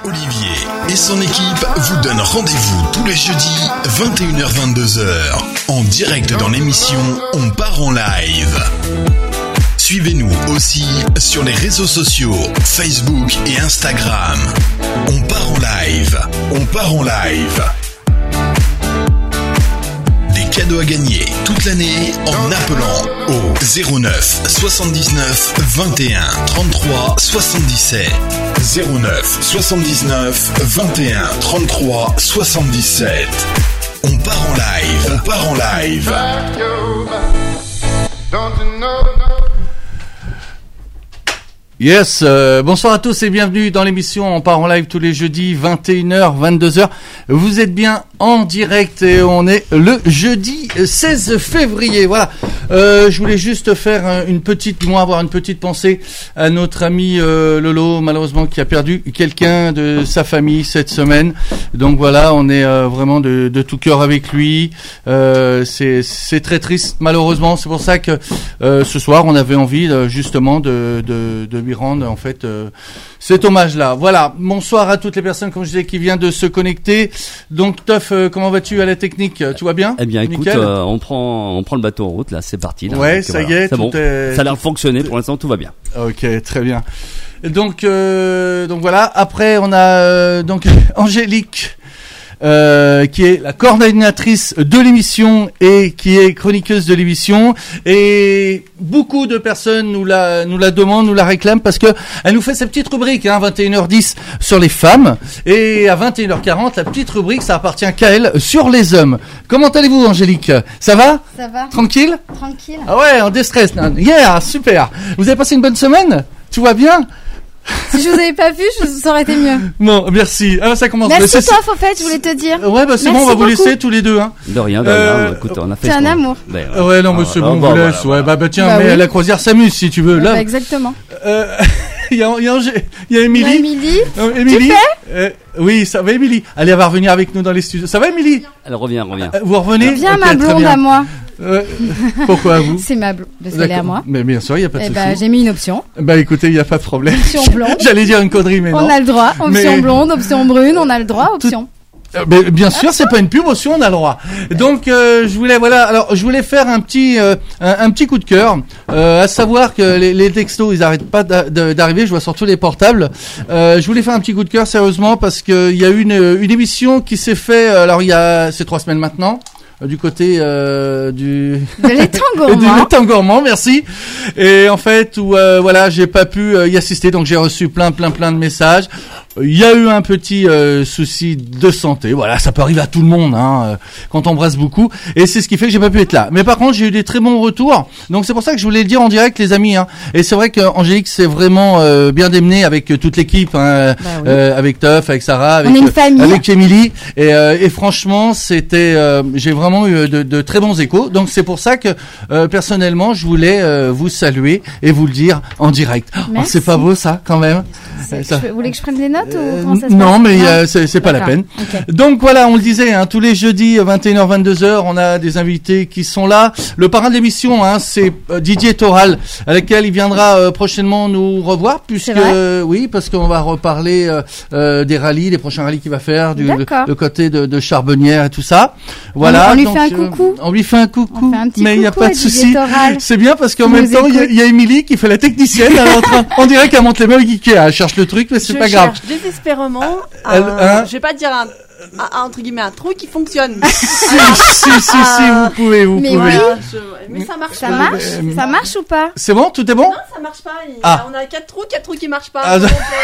Olivier et son équipe vous donnent rendez-vous tous les jeudis 21h-22h en direct dans l'émission On part en live. Suivez-nous aussi sur les réseaux sociaux Facebook et Instagram. On part en live. On part en live. Des cadeaux à gagner toute l'année en appelant au 09 79 21 33 77. 09 79 21 33 77. On part en live. On part en live. Yes, bonsoir à tous et bienvenue dans l'émission On part en live tous les jeudis 21h, 22h. Vous êtes bien en direct et on est le jeudi 16 février. Voilà, je voulais juste faire avoir une petite pensée à notre ami Lolo, malheureusement qui a perdu quelqu'un de sa famille cette semaine. Donc voilà, on est vraiment de tout cœur avec lui. C'est très triste malheureusement. C'est pour ça que ce soir on avait envie justement de lui rendre en fait cet hommage-là. Voilà, bonsoir à toutes les personnes, comme je disais, qui viennent de se connecter. Donc Toff, comment vas-tu à la technique? Tu vas bien? Eh bien, écoute, on prend le bateau en route là, c'est parti. Là. Ouais, donc, ça y est, c'est bon. Ça a l'air de fonctionner pour l'instant, tout va bien. Ok, très bien. Donc voilà. Après, on a donc Angélique. Qui est la coordinatrice de l'émission et qui est chroniqueuse de l'émission, et beaucoup de personnes nous la demandent, nous la réclament parce que elle nous fait sa petite rubrique 21h10 sur les femmes, et à 21h40 la petite rubrique ça appartient qu'à elle sur les hommes. Comment allez-vous Angélique? Ça va? Ça va. Tranquille? Tranquille. Ah ouais, en déstress. Yeah, super. Vous avez passé une bonne semaine? Tout va bien? Si je vous avais pas vu, ça aurait été mieux. Bon, merci. Ah, ça commence. Merci toi, au fait, je voulais te dire. Ouais, bah c'est bon, on va vous laisser tous les deux. Hein. De rien. Écoute, on a fait. C'est un amour. Ouais, non, mais c'est bon, on vous laisse. Ouais, bah tiens, bah, mais oui. la croisière s'amuse si tu veux. Là. Bah, exactement. Il y a Émilie. Émilie. Tu fais oui, ça va, Émilie. Allez, elle va revenir avec nous dans les studios. Ça va, Émilie? Elle revient. Vous revenez? Viens, okay, ma blonde à moi. Pourquoi à vous? C'est ma blonde, parce qu'elle est à moi. Mais bien sûr, il n'y a pas de souci. Bah, j'ai mis une option. Bah écoutez, il n'y a pas de problème. Option blonde. J'allais dire une connerie, mais non. On a le droit. Option blonde, option brune, on a le droit, option. Mais bien sûr, c'est pas une pub, aussi on a le droit. Donc je voulais faire un petit coup de cœur, à savoir que les textos ils arrêtent pas d'arriver, je vois sur tous les portables. Je voulais faire un petit coup de cœur sérieusement parce que il y a eu une émission qui s'est fait, c'est 3 semaines maintenant. Du côté de l'étang gourmand. De l'étang gourmand, merci. Et en fait, où j'ai pas pu y assister, donc j'ai reçu plein de messages. Il y a eu un petit souci de santé, voilà, ça peut arriver à tout le monde quand on brasse beaucoup, et c'est ce qui fait que j'ai pas pu être là. Mais par contre, j'ai eu des très bons retours, donc c'est pour ça que je voulais le dire en direct, les amis. Et c'est vrai qu'Angélique s'est vraiment bien démenée avec toute l'équipe, oui. Avec Toff, avec Sarah, avec Émilie, et franchement, j'ai vraiment eu de très bons échos. Donc c'est pour ça que personnellement, je voulais vous saluer et vous le dire en direct. Oh, c'est pas beau ça, quand même. Vous voulez que je prenne les notes ou comment ça se non, passe? mais c'est pas la peine. Okay. Donc voilà, on le disait, tous les jeudis 21h-22h, on a des invités qui sont là. Le parrain de l'émission, c'est Didier Toral, à laquelle il viendra prochainement nous revoir, puisque oui, parce qu'on va reparler des rallyes, des prochains rallyes qu'il va faire, le côté de Charbonnière et tout ça. Voilà. On lui fait un coucou. On lui fait un coucou. Mais il n'y a pas de souci. C'est bien parce qu'en même temps, il y a Émilie qui fait la technicienne. On dirait qu'elle monte les mains Ikea, elle cherche le truc, mais c'est pas grave. Je cherche désespérément je vais pas dire entre guillemets un trou qui fonctionne. si, vous pouvez. Mais ça marche. Ça marche ou pas? C'est bon, tout est bon? Non, ça marche pas. On a 4 trous qui marchent pas.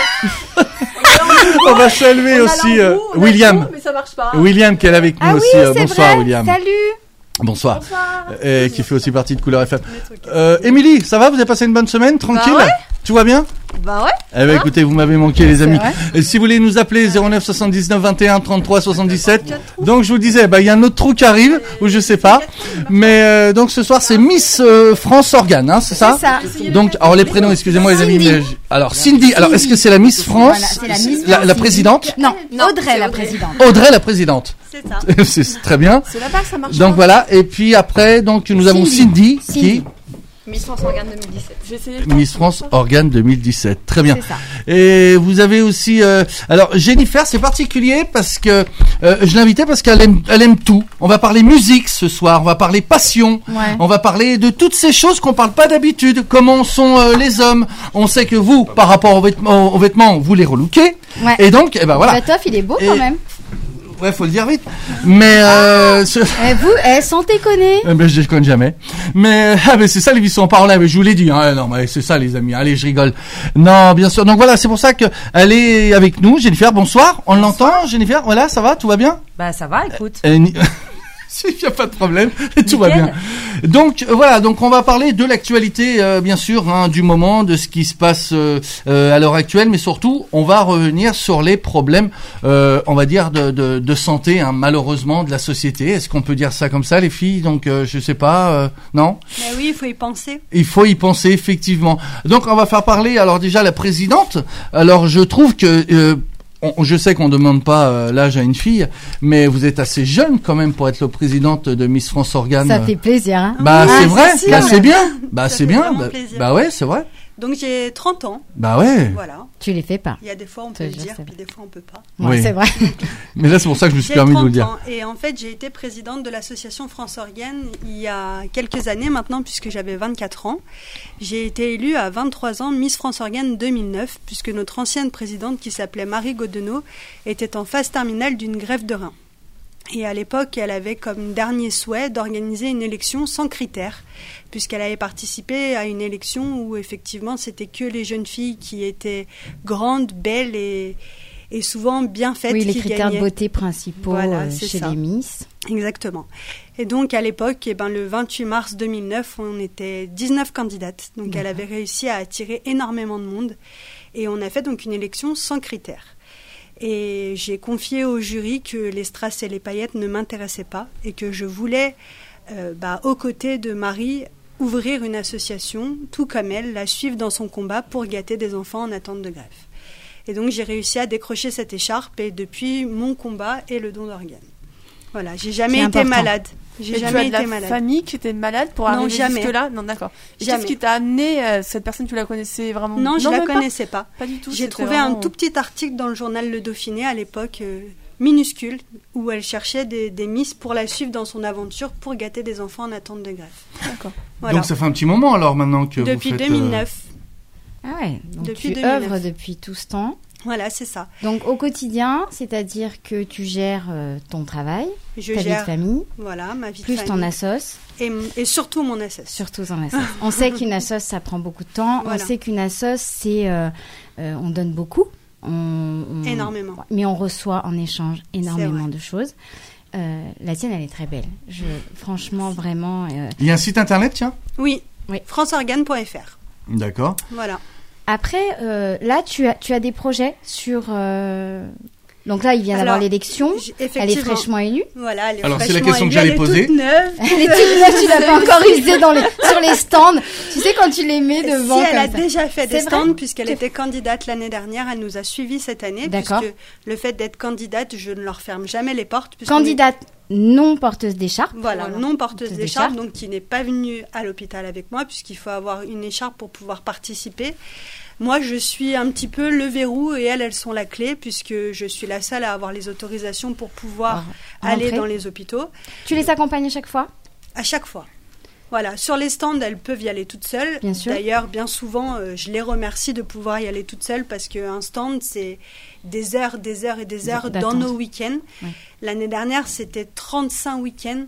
On va saluer aussi William. Mais ça marche pas. William qui est avec nous aussi. Bonsoir vrai. William. Salut. Bonsoir. Qui fait aussi partie de Couleur FM. Émilie, ça va? Vous avez passé une bonne semaine? Tranquille? Bah ouais. Tout va bien? Bah ouais. Eh ben écoutez, vous m'avez manqué les amis. Et si vous voulez nous appeler 09 79 21 33 77. Donc je vous disais, il y a un autre trou qui arrive ou je sais pas. Mais donc ce soir c'est Miss France Organe, c'est ça? C'est ça. Donc alors les prénoms, excusez-moi les amis. Mais alors Cindy. Alors est-ce que c'est la Miss France? Voilà, c'est la Miss la présidente? Non, Audrey la présidente. Audrey la présidente. C'est ça. C'est très bien. C'est là-bas que ça marche. Donc voilà. Et puis après donc nous avons Cindy qui Miss France Organe 2017. J'ai essayé Miss France Organe 2017. Très bien. C'est ça. Et vous avez aussi... alors, Jennifer, c'est particulier parce que je l'ai invitée parce qu'elle aime tout. On va parler musique ce soir, on va parler passion, on va parler de toutes ces choses qu'on parle pas d'habitude. Comment sont les hommes. On sait que vous, par rapport aux vêtements, vous les relookez. Ouais. Et donc, eh ben voilà. Le Toff, il est beau quand même. Ouais, faut le dire vite. Mais Vous, sans déconner. ben je déconne jamais. Mais c'est ça l'émission en parole. Mais je vous l'ai dit. Hein. Non, mais c'est ça les amis. Allez, je rigole. Non, bien sûr. Donc voilà, c'est pour ça que elle est avec nous. Jennifer, bonsoir. On l'entend, Jennifer. Voilà, ça va, tout va bien. Bah ça va, écoute. Il n'y a pas de problème, tout va bien. Donc voilà, donc on va parler de l'actualité, bien sûr, hein, du moment, de ce qui se passe à l'heure actuelle, mais surtout, on va revenir sur les problèmes, on va dire, de santé, hein, malheureusement, de la société. Est-ce qu'on peut dire ça comme ça, les filles? Donc je sais pas, non? Mais oui, il faut y penser. Il faut y penser, effectivement. Donc on va faire parler, alors déjà, la présidente. Alors je trouve que... je sais qu'on demande pas l'âge à une fille, mais vous êtes assez jeune quand même pour être la présidente de Miss France Organe. Ça fait plaisir, hein. Bah c'est vrai, c'est bah sûr. c'est bien, bah Ça c'est fait bien, vraiment plaisir. bah ouais c'est vrai. Donc j'ai 30 ans. Bah ouais. Voilà. Tu les fais pas. Il y a des fois on peut Je le dire, sais puis des fois on peut pas. Ouais, Oui. c'est vrai. Mais là c'est pour ça que je me suis J'ai permis de vous 30 le dire. ans et en fait j'ai été présidente de l'association France Organe il y a quelques années maintenant puisque j'avais 24 ans. J'ai été élue à 23 ans Miss France Organe 2009 puisque notre ancienne présidente qui s'appelait Marie Goddenot était en phase terminale d'une greffe de rein. Et à l'époque, elle avait comme dernier souhait d'organiser une élection sans critères, puisqu'elle avait participé à une élection où effectivement c'était que les jeunes filles qui étaient grandes, belles et souvent bien faites Oui, qui les critères gagnaient. de beauté principaux Voilà, c'est chez ça. les Miss. Exactement. Et donc à l'époque, le 28 mars 2009, on était 19 candidates. Donc elle avait réussi à attirer énormément de monde. Et on a fait donc une élection sans critères. Et j'ai confié au jury que les strass et les paillettes ne m'intéressaient pas et que je voulais, aux côtés de Marie, ouvrir une association, tout comme elle, la suivre dans son combat pour gâter des enfants en attente de greffe. Et donc j'ai réussi à décrocher cette écharpe et depuis mon combat est le don d'organes. Voilà, j'ai jamais C'est été important. malade. J'ai Et jamais tu as été de la malade. famille qui était malade pour Non, arriver jamais. jusque-là? Non, d'accord. Et Jamais. qu'est-ce qui t'a amené cette personne? Tu la connaissais vraiment? Non, je la même connaissais pas. Pas du tout. J'ai c'était trouvé vraiment- un tout petit article dans le journal Le Dauphiné à l'époque, minuscule, où elle cherchait des miss pour la suivre dans son aventure pour gâter des enfants en attente de greffe. D'accord. Voilà. Donc ça fait un petit moment alors maintenant que Depuis vous faites... 2009. Ah ouais. Donc Depuis tu 2009. œuvres depuis tout ce temps. Voilà, c'est ça. Donc au quotidien, c'est-à-dire que tu gères ton travail, Je ta vie de gère famille, voilà, ma vie plus de ton famille. assos, Et surtout mon assos. surtout ton assos. On sait qu'une assos, ça prend beaucoup de temps. Voilà. On sait qu'une assos, c'est... on donne beaucoup. Énormément. Mais on reçoit en échange énormément vrai. de choses. La tienne, elle est très belle. Franchement, vraiment... Il y a un site internet, tiens. Oui, Oui. franceorgane.fr. D'accord. Voilà. Après, là, tu as des projets sur... Donc là, il vient d'avoir Alors, l'élection. Elle est effectivement. fraîchement élue. Voilà, elle est Alors, c'est la fraîchement question que élue, j'allais elle est poser. toute neuve. Elle est toute neuve, tu l'as pas encore usée sur les stands. Tu sais, quand tu les mets devant Si, elle a comme ça. déjà fait des C'est vrai stands puisqu'elle était candidate l'année dernière. Elle nous a suivis cette année. D'accord. Puisque le fait d'être candidate, je ne leur ferme jamais les portes. puisqu'on Candidate non porteuse d'écharpe. est- Voilà, non porteuse Porteuse d'écharpe, d'écharpe. donc qui n'est pas venue à l'hôpital avec moi puisqu'il faut avoir une écharpe pour pouvoir participer. Moi, je suis un petit peu le verrou et elles sont la clé puisque je suis la seule à avoir les autorisations pour pouvoir aller rentrer. dans les hôpitaux. Tu les accompagnes à chaque fois? À chaque fois. Voilà, sur les stands, elles peuvent y aller toutes seules. Bien sûr. D'ailleurs, bien souvent, je les remercie de pouvoir y aller toutes seules parce qu'un stand, c'est des heures et des heures dans D'attente. nos week-ends. Oui. L'année dernière, c'était 35 week-ends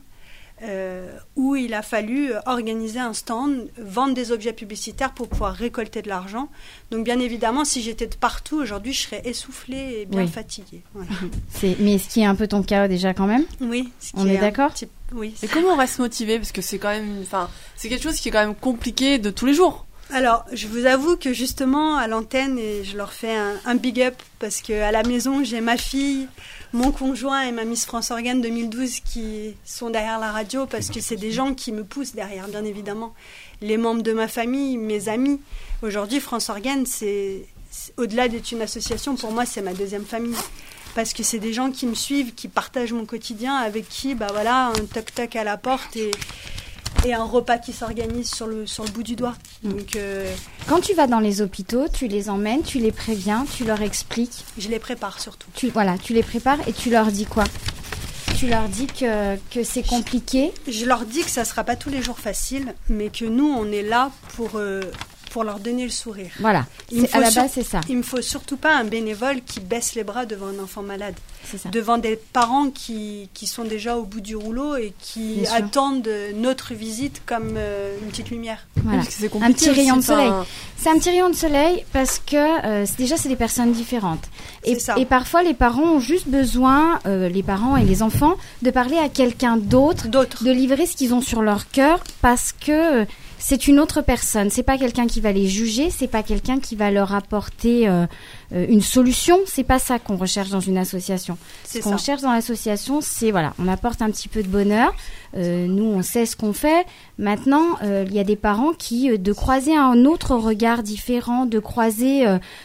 où il a fallu organiser un stand, vendre des objets publicitaires pour pouvoir récolter de l'argent. Donc, bien évidemment, si j'étais de partout, aujourd'hui, je serais essoufflée et bien Oui. fatiguée. Voilà. Mais ce qui est un peu ton cas déjà quand même. Oui. ce On qui est un d'accord petit- Oui. Et comment on reste motivé? Parce que c'est quand même, c'est quelque chose qui est quand même compliqué de tous les jours. Alors, je vous avoue que justement, à l'antenne, et je leur fais un big up, parce qu'à la maison, j'ai ma fille, mon conjoint et ma Miss France Organe 2012 qui sont derrière la radio, parce que c'est des gens qui me poussent derrière, bien évidemment. Les membres de ma famille, mes amis. Aujourd'hui, France Organe, au-delà d'être une association, pour moi, c'est ma deuxième famille. Parce que c'est des gens qui me suivent, qui partagent mon quotidien, avec qui, un toc-toc à la porte et un repas qui s'organise sur le bout du doigt. Donc, Quand tu vas dans les hôpitaux, tu les emmènes, tu les préviens, tu leur expliques. je les prépare surtout. Tu les prépares et tu leur dis quoi? Tu leur dis que c'est compliqué. Je leur dis que ça sera pas tous les jours facile, mais que nous, on est là pour leur donner le sourire. Voilà, à la base, c'est ça. Il me faut surtout pas un bénévole qui baisse les bras devant un enfant malade. C'est ça. Devant des parents qui sont déjà au bout du rouleau et qui Bien sûr. attendent notre visite comme une petite lumière. Voilà. Parce que c'est Un compliqué petit rayon de aussi, soleil. enfin, C'est un petit rayon de soleil parce que déjà, c'est des personnes différentes. C'est ça. Et parfois, les parents ont juste besoin, les parents et les enfants, de parler à quelqu'un d'autre, de livrer ce qu'ils ont sur leur cœur parce que c'est une autre personne. C'est pas quelqu'un qui va les juger, c'est pas quelqu'un qui va leur apporter une solution. C'est pas ça qu'on recherche dans une association. Ce qu'on recherche dans l'association, c'est voilà, on apporte un petit peu de bonheur. Nous, on sait ce qu'on fait. Maintenant, il y a des parents qui, de croiser un autre regard différent, de croiser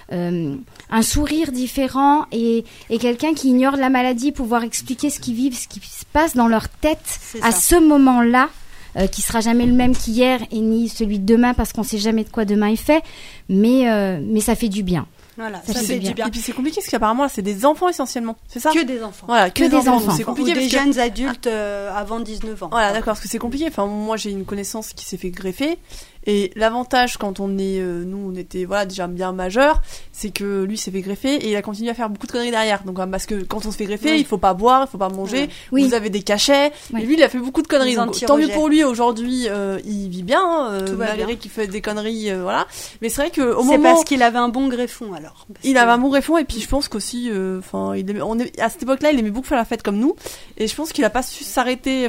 un sourire différent et quelqu'un qui ignore la maladie, pouvoir expliquer ce qu'ils vivent, ce qui se passe dans leur tête à ce moment-là. Qui sera jamais le même qu'hier et ni celui de demain parce qu'on sait jamais de quoi demain est fait, mais ça fait du bien. Voilà, ça fait du bien. Et puis c'est compliqué parce qu'apparemment là c'est des enfants essentiellement, c'est ça? Que des enfants. Voilà, que des enfants. C'est compliqué Ou des parce que... jeunes adultes avant 19 ans. Voilà, d'accord, parce que c'est compliqué. Enfin, moi j'ai une connaissance qui s'est fait greffer. Et l'avantage quand on est, nous on était voilà déjà bien majeurs, c'est que lui s'est fait greffer et il a continué à faire beaucoup de conneries derrière. Donc parce que quand on se fait greffer, il faut pas boire, il faut pas manger, vous avez des cachets. Et lui il a fait beaucoup de conneries. Donc, tant mieux pour lui aujourd'hui, il vit bien, malgré qu'il fait des conneries, voilà. Mais c'est vrai que au moment, c'est parce qu'il avait un bon greffon alors. Il avait un bon greffon et puis je pense qu'aussi, enfin, à cette époque-là, il aimait beaucoup faire la fête comme nous et je pense qu'il a pas su s'arrêter.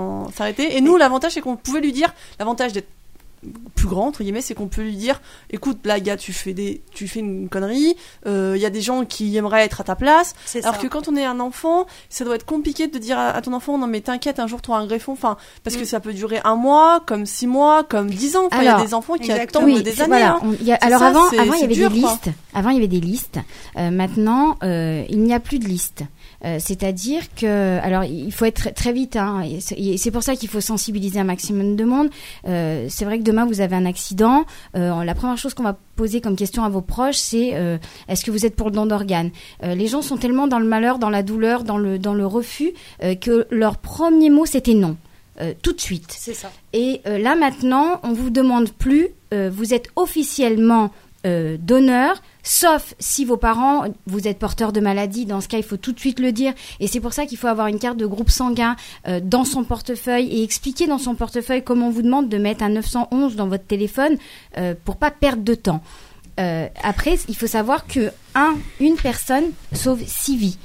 Et nous, l'avantage c'est qu'on pouvait lui dire, l'avantage d'être plus grand entre guillemets, c'est qu'on peut lui dire écoute là gars, tu fais une connerie, il y a des gens qui aimeraient être à ta place, alors que quand on est un enfant ça doit être compliqué de dire à ton enfant non mais t'inquiète, un jour tu auras un greffon, enfin parce que ça peut durer 1 mois comme 6 mois comme 10 ans, il y a des enfants qui attendent des années, voilà, alors ça, avant il y avait dur, des listes, avant il y avait des listes, maintenant il n'y a plus de listes. C'est-à-dire que, alors il faut être très vite, hein, et c'est pour ça qu'il faut sensibiliser un maximum de monde. C'est vrai que demain vous avez un accident, la première chose qu'on va poser comme question à vos proches, c'est est-ce que vous êtes pour le don d'organes? Les gens sont tellement dans le malheur, dans la douleur, dans le refus, que leur premier mot c'était non. Tout de suite. C'est ça. Et là maintenant, on vous demande plus, vous êtes officiellement donneur, sauf si vos parents, vous êtes porteur de maladie, dans ce cas il faut tout de suite le dire, et c'est pour ça qu'il faut avoir une carte de groupe sanguin dans son portefeuille et expliquer dans son portefeuille comme on vous demande de mettre un 911 dans votre téléphone pour pas perdre de temps. Après il faut savoir que une personne sauve 6 vies.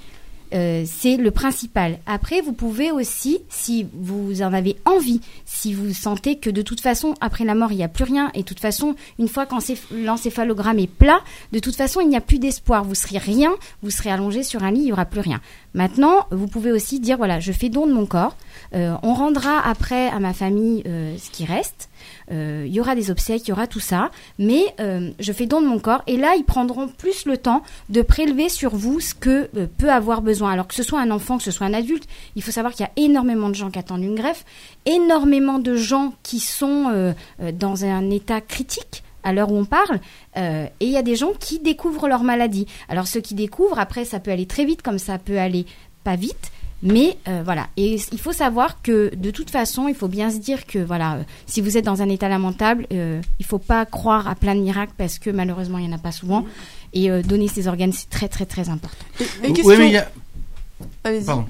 C'est le principal. Après, vous pouvez aussi, si vous en avez envie, si vous sentez que de toute façon, après la mort, il n'y a plus rien, et de toute façon, une fois que l'encéphalogramme est plat, de toute façon, il n'y a plus d'espoir. Vous serez rien, vous serez allongé sur un lit, il n'y aura plus rien. Maintenant, vous pouvez aussi dire, voilà, je fais don de mon corps. On rendra après à ma famille ce qui reste. Il y aura des obsèques, il y aura tout ça, mais je fais don de mon corps et là ils prendront plus le temps de prélever sur vous ce que peut avoir besoin. Alors que ce soit un enfant, que ce soit un adulte, il faut savoir qu'il y a énormément de gens qui attendent une greffe, énormément de gens qui sont dans un état critique à l'heure où on parle, et il y a des gens qui découvrent leur maladie. Alors ceux qui découvrent, après ça peut aller très vite comme ça peut aller pas vite. Mais voilà, et il faut savoir que de toute façon, il faut bien se dire que voilà, si vous êtes dans un état lamentable, il faut pas croire à plein de miracles parce que malheureusement il y en a pas souvent. Et donner ses organes, c'est très très très important. Et oui, mais il y a... Allez-y. Pardon.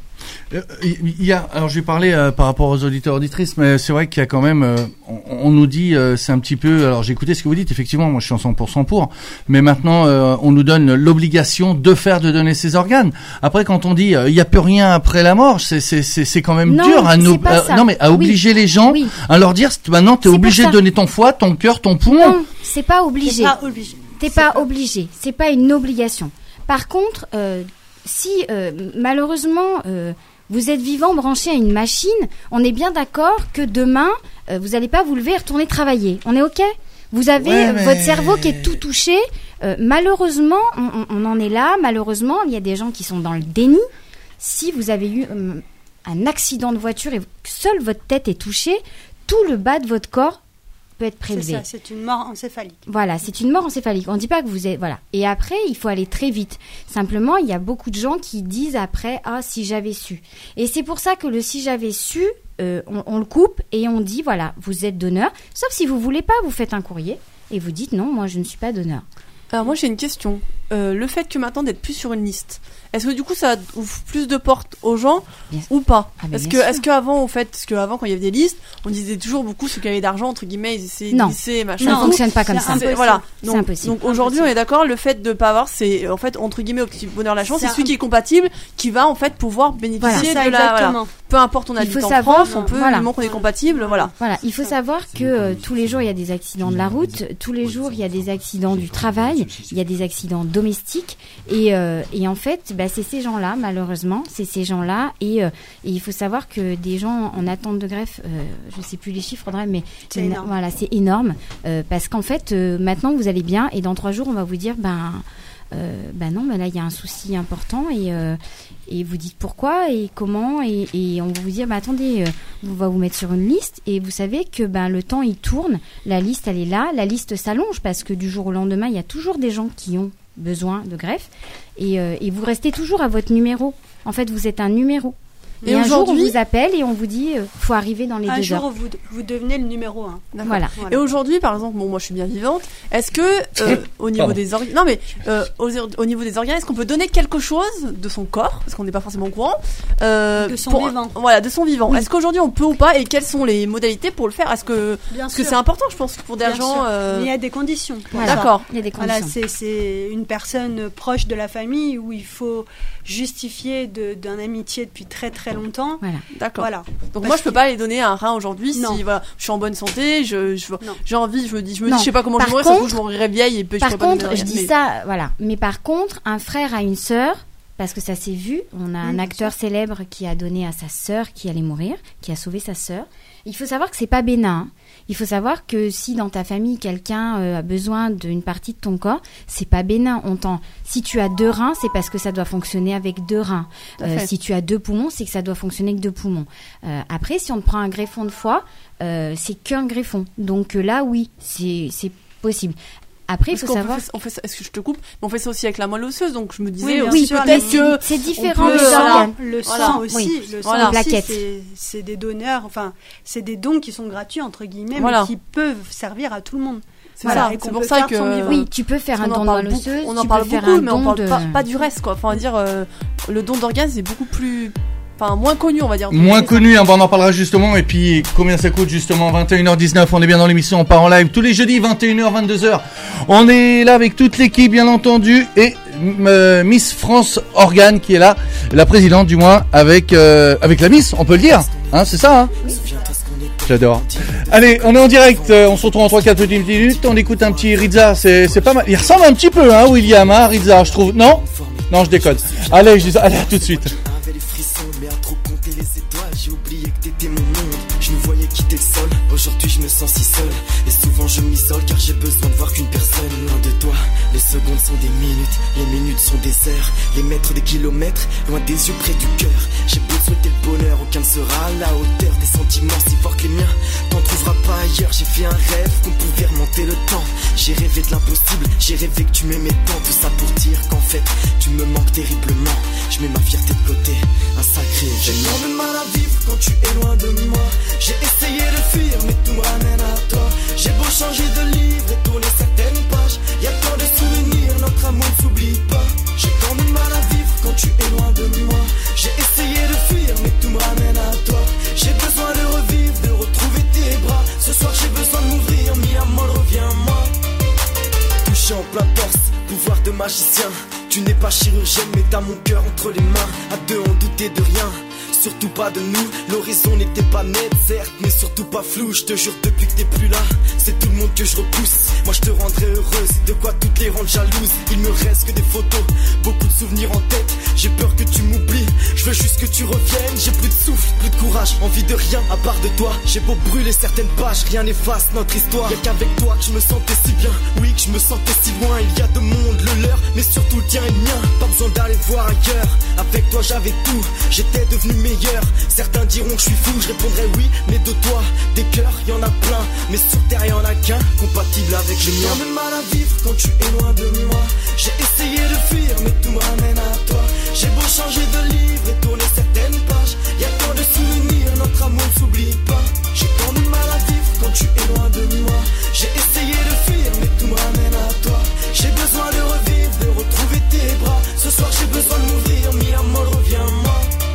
Alors j'ai parlé par rapport aux auditeurs auditrices, mais c'est vrai qu'il y a quand même, on nous dit, c'est un petit peu, alors j'ai écouté ce que vous dites, effectivement, moi je suis en 100% pour, mais maintenant on nous donne l'obligation de donner ses organes. Après quand on dit, il n'y a plus rien après la mort, c'est quand même dur à nous, non mais à obliger les gens, à leur dire, maintenant t'es obligé de donner ton foie, ton cœur, ton poumon. Non, c'est pas obligé. T'es pas obligé, c'est pas une obligation. Par contre, si malheureusement vous êtes vivant branché à une machine, on est bien d'accord que demain vous n'allez pas vous lever et retourner travailler. On est ok? Vous avez votre cerveau qui est tout touché. Malheureusement, on en est là. Malheureusement, il y a des gens qui sont dans le déni. Si vous avez eu un accident de voiture et que seule votre tête est touchée, tout le bas de votre corps peut être prélevé. C'est ça, c'est une mort encéphalique. Voilà, c'est une mort encéphalique. On ne dit pas que vous êtes... Voilà. Et après, il faut aller très vite. Simplement, il y a beaucoup de gens qui disent après « Ah, si j'avais su ». Et c'est pour ça que le « si j'avais su », on le coupe et on dit « Voilà, vous êtes donneur ». Sauf si vous ne voulez pas, vous faites un courrier et vous dites « Non, moi, je ne suis pas donneur ». Alors moi j'ai une question. Le fait que maintenant d'être plus sur une liste, est-ce que du coup ça ouvre plus de portes aux gens ou pas? Est-ce qu'avant quand il y avait des listes, on disait toujours beaucoup ceux qui avaient d'argent entre guillemets, ils essayaient de glisser, machin. Ça ne fonctionne pas comme ça. Voilà. C'est impossible. Donc aujourd'hui on est d'accord, le fait de pas avoir, c'est en fait entre guillemets au petit bonheur la chance, c'est celui qui est compatible qui va en fait pouvoir bénéficier de la. Voilà. Peu importe on habite en France, on peut du moment qu'on est compatible, voilà. Voilà, il faut savoir que tous les jours il y a des accidents de la route, tous les jours il y a des accidents du travail, il y a des accidents domestiques et en fait c'est ces gens-là malheureusement, c'est ces gens-là et il faut savoir que des gens en attente de greffe, je sais plus les chiffres Audrey, mais c'est énorme. Voilà, c'est énorme parce qu'en fait maintenant vous allez bien et dans 3 jours on va vous dire non, mais là il y a un souci important et vous dites pourquoi et comment et on va vous dire attendez, on va vous mettre sur une liste et vous savez que le temps il tourne, la liste elle est là, la liste s'allonge parce que du jour au lendemain il y a toujours des gens qui ont besoin de greffe et vous restez toujours à votre numéro. En fait vous êtes un numéro. Et un jour, on vous appelle et on vous dit faut arriver dans les 2 heures. Un jour, vous devenez le numéro 1. Voilà. Et aujourd'hui, par exemple, moi je suis bien vivante. Est-ce que au niveau des organes, au niveau des organes, est-ce qu'on peut donner quelque chose de son corps, parce qu'on n'est pas forcément au courant, de son vivant. Voilà, de son vivant. Oui. Est-ce qu'aujourd'hui on peut ou pas, et quelles sont les modalités pour le faire? Est-ce que parce que c'est important, je pense, pour des gens. Il y a des conditions. Voilà. D'accord. Il y a des conditions. Voilà, c'est une personne proche de la famille où il faut justifier d'un amitié depuis très très longtemps. Voilà. D'accord. Voilà. Donc moi je peux pas aller donner un rein aujourd'hui si voilà, je suis en bonne santé, j'ai envie, je me dis je sais pas comment je mourrai, surtout je mourrai vieille et puis par je pourrais contre, pas je dis ça voilà, mais par contre un frère a une sœur, parce que ça s'est vu, on a un acteur célèbre qui a donné à sa sœur qui allait mourir, qui a sauvé sa sœur. Il faut savoir que c'est pas bénin. Il faut savoir que si dans ta famille quelqu'un a besoin d'une partie de ton corps, c'est pas bénin. Si tu as 2 reins, c'est parce que ça doit fonctionner avec 2 reins. Si tu as 2 poumons, c'est que ça doit fonctionner avec 2 poumons. Après, si on te prend un greffon de foie, c'est qu'un greffon. Donc là, oui, c'est possible. Après, il faut savoir. Est-ce que je te coupe? On fait ça aussi avec la moelle osseuse, donc je me disais oui, peut-être que c'est différent. Le sang aussi, les plaquettes. C'est des donneurs, enfin, c'est des dons qui sont gratuits entre guillemets, mais qui peuvent servir à tout le monde. C'est pour ça que oui, tu peux faire un don de moelle osseuse. On en parle beaucoup, mais on parle pas du reste, quoi. Enfin, dire le don d'organes, c'est beaucoup plus. Enfin, moins connu, on va dire. Moins connu, on en parlera justement. Et puis, combien ça coûte justement? 21h19, on est bien dans l'émission, on part en live tous les jeudis, 21h, 22h. On est là avec toute l'équipe, bien entendu. Et Miss France Organe qui est là, la présidente du moins, avec la Miss, on peut le dire. Hein, c'est ça, hein? J'adore. Allez, on est en direct, on se retrouve en 3-4 petites minutes. On écoute un petit Rizza, c'est pas mal. Il ressemble un petit peu, hein, William, hein, Rizza, je trouve. Non, je déconne. Allez, allez, à tout de suite. J'ai oublié que t'étais mon monde. Je me voyais quitter le sol. Aujourd'hui je me sens si seul. Et souvent je m'isole car j'ai besoin de voir qu'une personne. Loin de toi, les secondes sont des minutes. Les minutes sont des heures. Les mètres des kilomètres. Loin des yeux près du cœur. J'ai beau souhaiter le bonheur, aucun ne sera à la hauteur des sentiments si forts que les miens. T'en trouveras pas ailleurs. J'ai fait un rêve qu'on pouvait remonter le temps. J'ai rêvé de l'impossible. J'ai rêvé que tu m'aimais tant. Tout ça pour dire qu'en fait tu me manques terriblement. Je mets ma fierté de côté. Un sacré j'ai tant de mal à vivre quand tu es loin de moi. J'ai essayé de fuir mais tout me ramène à toi. J'ai beau changer de livre et tourner certaines pages. Y'a tant de souvenirs, notre amour ne s'oublie pas. J'ai tant de mal à vivre quand tu es loin de moi. J'ai essayé de fuir mais tout me ramène à toi. J'ai besoin de revivre, de retrouver tes bras. Ce soir j'ai besoin de m'ouvrir, mi amor reviens-moi. Touché en plein torse, pouvoir de magicien. Tu n'es pas chirurgienne mais t'as mon cœur entre les mains. À deux on doutait de rien, surtout pas de nous. L'horizon n'était pas net certes, mais surtout pas flou. Je te jure depuis que t'es plus là, c'est tout le monde que je repousse. Moi je te rendrai heureuse, de quoi toutes les rendre jalouses. Il me reste que des photos, beaucoup de souvenirs en tête. J'ai peur que tu m'oublies, je veux juste que tu reviennes. J'ai plus de souffle, plus de courage, envie de rien à part de toi. J'ai beau brûler certaines pages, rien n'efface notre histoire. Y'a qu'avec toi que je me sentais si bien, oui que je me sentais si loin. Il y a deux mondes, le leur, mais surtout le tien et le mien. Pas besoin d'aller voir ailleurs, Avec toi j'avais tout, j'étais devenu meilleur. Certains diront que je suis fou, je répondrai oui, mais de toi, des cœurs, y'en a plein. Mais sur terre y'en a qu'un, compatible avec le mien. J'ai tant de mal à vivre quand tu es loin de moi. J'ai essayé de fuir, mais tout me ramène à toi. J'ai beau changer de livre et tourner certaines pages, y'a tant de souvenirs, notre amour ne s'oublie pas. J'ai tant de mal à vivre quand tu es loin de moi. J'ai essayé de fuir, mais tout me ramène à toi. J'ai besoin de revivre, de retrouver tes bras. Ce soir j'ai besoin de m'ouvrir, mi amor, reviens-moi.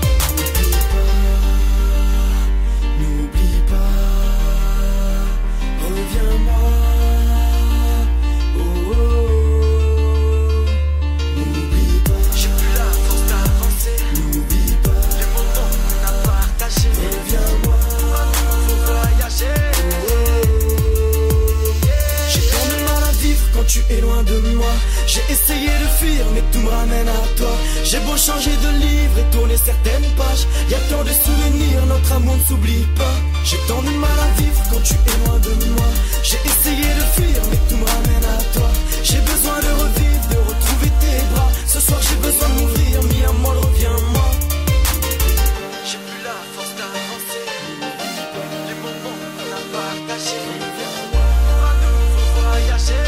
N'oublie pas, reviens-moi. Oh, oh, oh. N'oublie pas, j'ai plus la force d'avancer. N'oublie pas, les moments qu'on a partagés. Reviens-moi, faut voyager. Oh, oh, oh. J'ai tant de mal à vivre quand tu es loin de moi. J'ai essayé de fuir, mais tout me ramène à toi. J'ai beau changer de livre et tourner certaines pages, y'a tant de souvenirs, notre amour ne s'oublie pas. J'ai tant de mal à vivre quand tu es loin de moi. J'ai essayé de fuir, mais tout me ramène à toi. J'ai besoin de revivre, de retrouver tes bras. Ce soir j'ai besoin de m'ouvrir, mi amor, reviens-moi. J'ai plus la force d'avancer. Les moments qu'on a partagés. On va de nouveau voyager.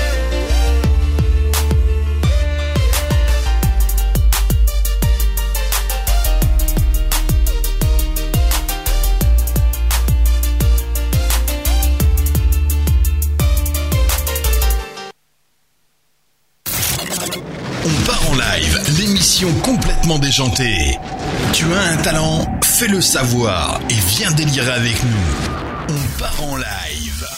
On part en live, l'émission complètement déjantée. Tu as un talent, fais-le savoir et viens délirer avec nous. On part en live.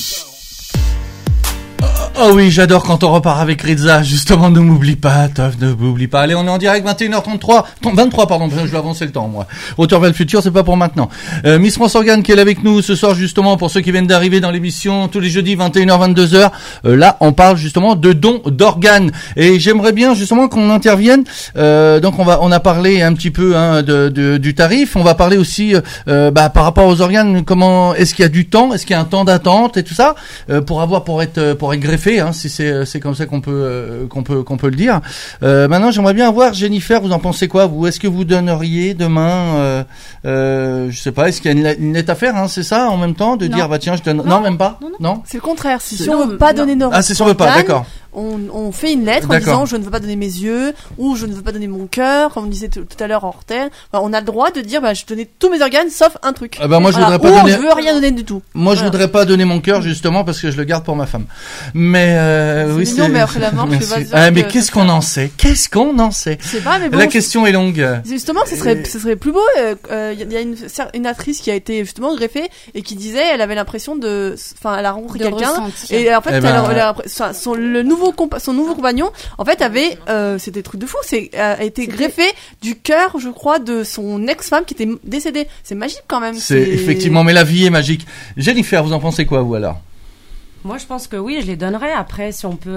Oh oui, j'adore quand on repart avec Rizza. Justement, ne m'oublie pas, Toff, ne m'oublie pas. Allez, on est en direct, 23 pardon, je vais avancer le temps, moi. Retour vers le futur, c'est pas pour maintenant. Miss France Organe qui est là avec nous ce soir, justement, pour ceux qui viennent d'arriver dans l'émission, tous les jeudis, 21h, 22h. Là, on parle justement de dons d'organes. Et j'aimerais bien, justement, qu'on intervienne. Donc, on a parlé un petit peu, du tarif. On va parler aussi, par rapport aux organes, comment, est-ce qu'il y a du temps? Est-ce qu'il y a un temps d'attente et tout ça? Pour être greffé, si c'est comme ça qu'on peut le dire. Maintenant, j'aimerais bien voir, Jennifer, vous en pensez quoi, vous? Est-ce que vous donneriez demain, je sais pas, est-ce qu'il y a une lettre à faire, c'est ça, en même temps, de dire, tiens, je donne, non, même pas? Non? C'est le contraire. Si on veut pas donner nos c'est si on veut pas, d'accord. On fait une lettre en disant je ne veux pas donner mes yeux ou je ne veux pas donner mon cœur, comme on disait tout à l'heure en antenne. On a le droit de dire je donnais tous mes organes sauf un truc. Moi je voudrais pas donner. Je veux rien donner du tout. Moi je voudrais pas donner mon cœur justement parce que je le garde pour ma femme. Mais oui, c'est mignon, mais après la mort, je sais pas. Mais qu'est-ce qu'on en sait? Qu'est-ce qu'on en sait? Je sais pas, mais bon, la question est longue. Justement, ce serait plus beau. Il y a une actrice qui a été justement greffée et qui disait elle avait l'impression elle a rencontré quelqu'un et en fait son nouveau compagnon en fait avait c'était truc de fou, a été greffé du cœur, je crois, de son ex-femme qui était décédée. C'est magique quand même. C'est effectivement, mais la vie est magique. Jennifer, vous en pensez quoi, vous, alors? Moi, je pense que oui, je les donnerais. Après, si on peut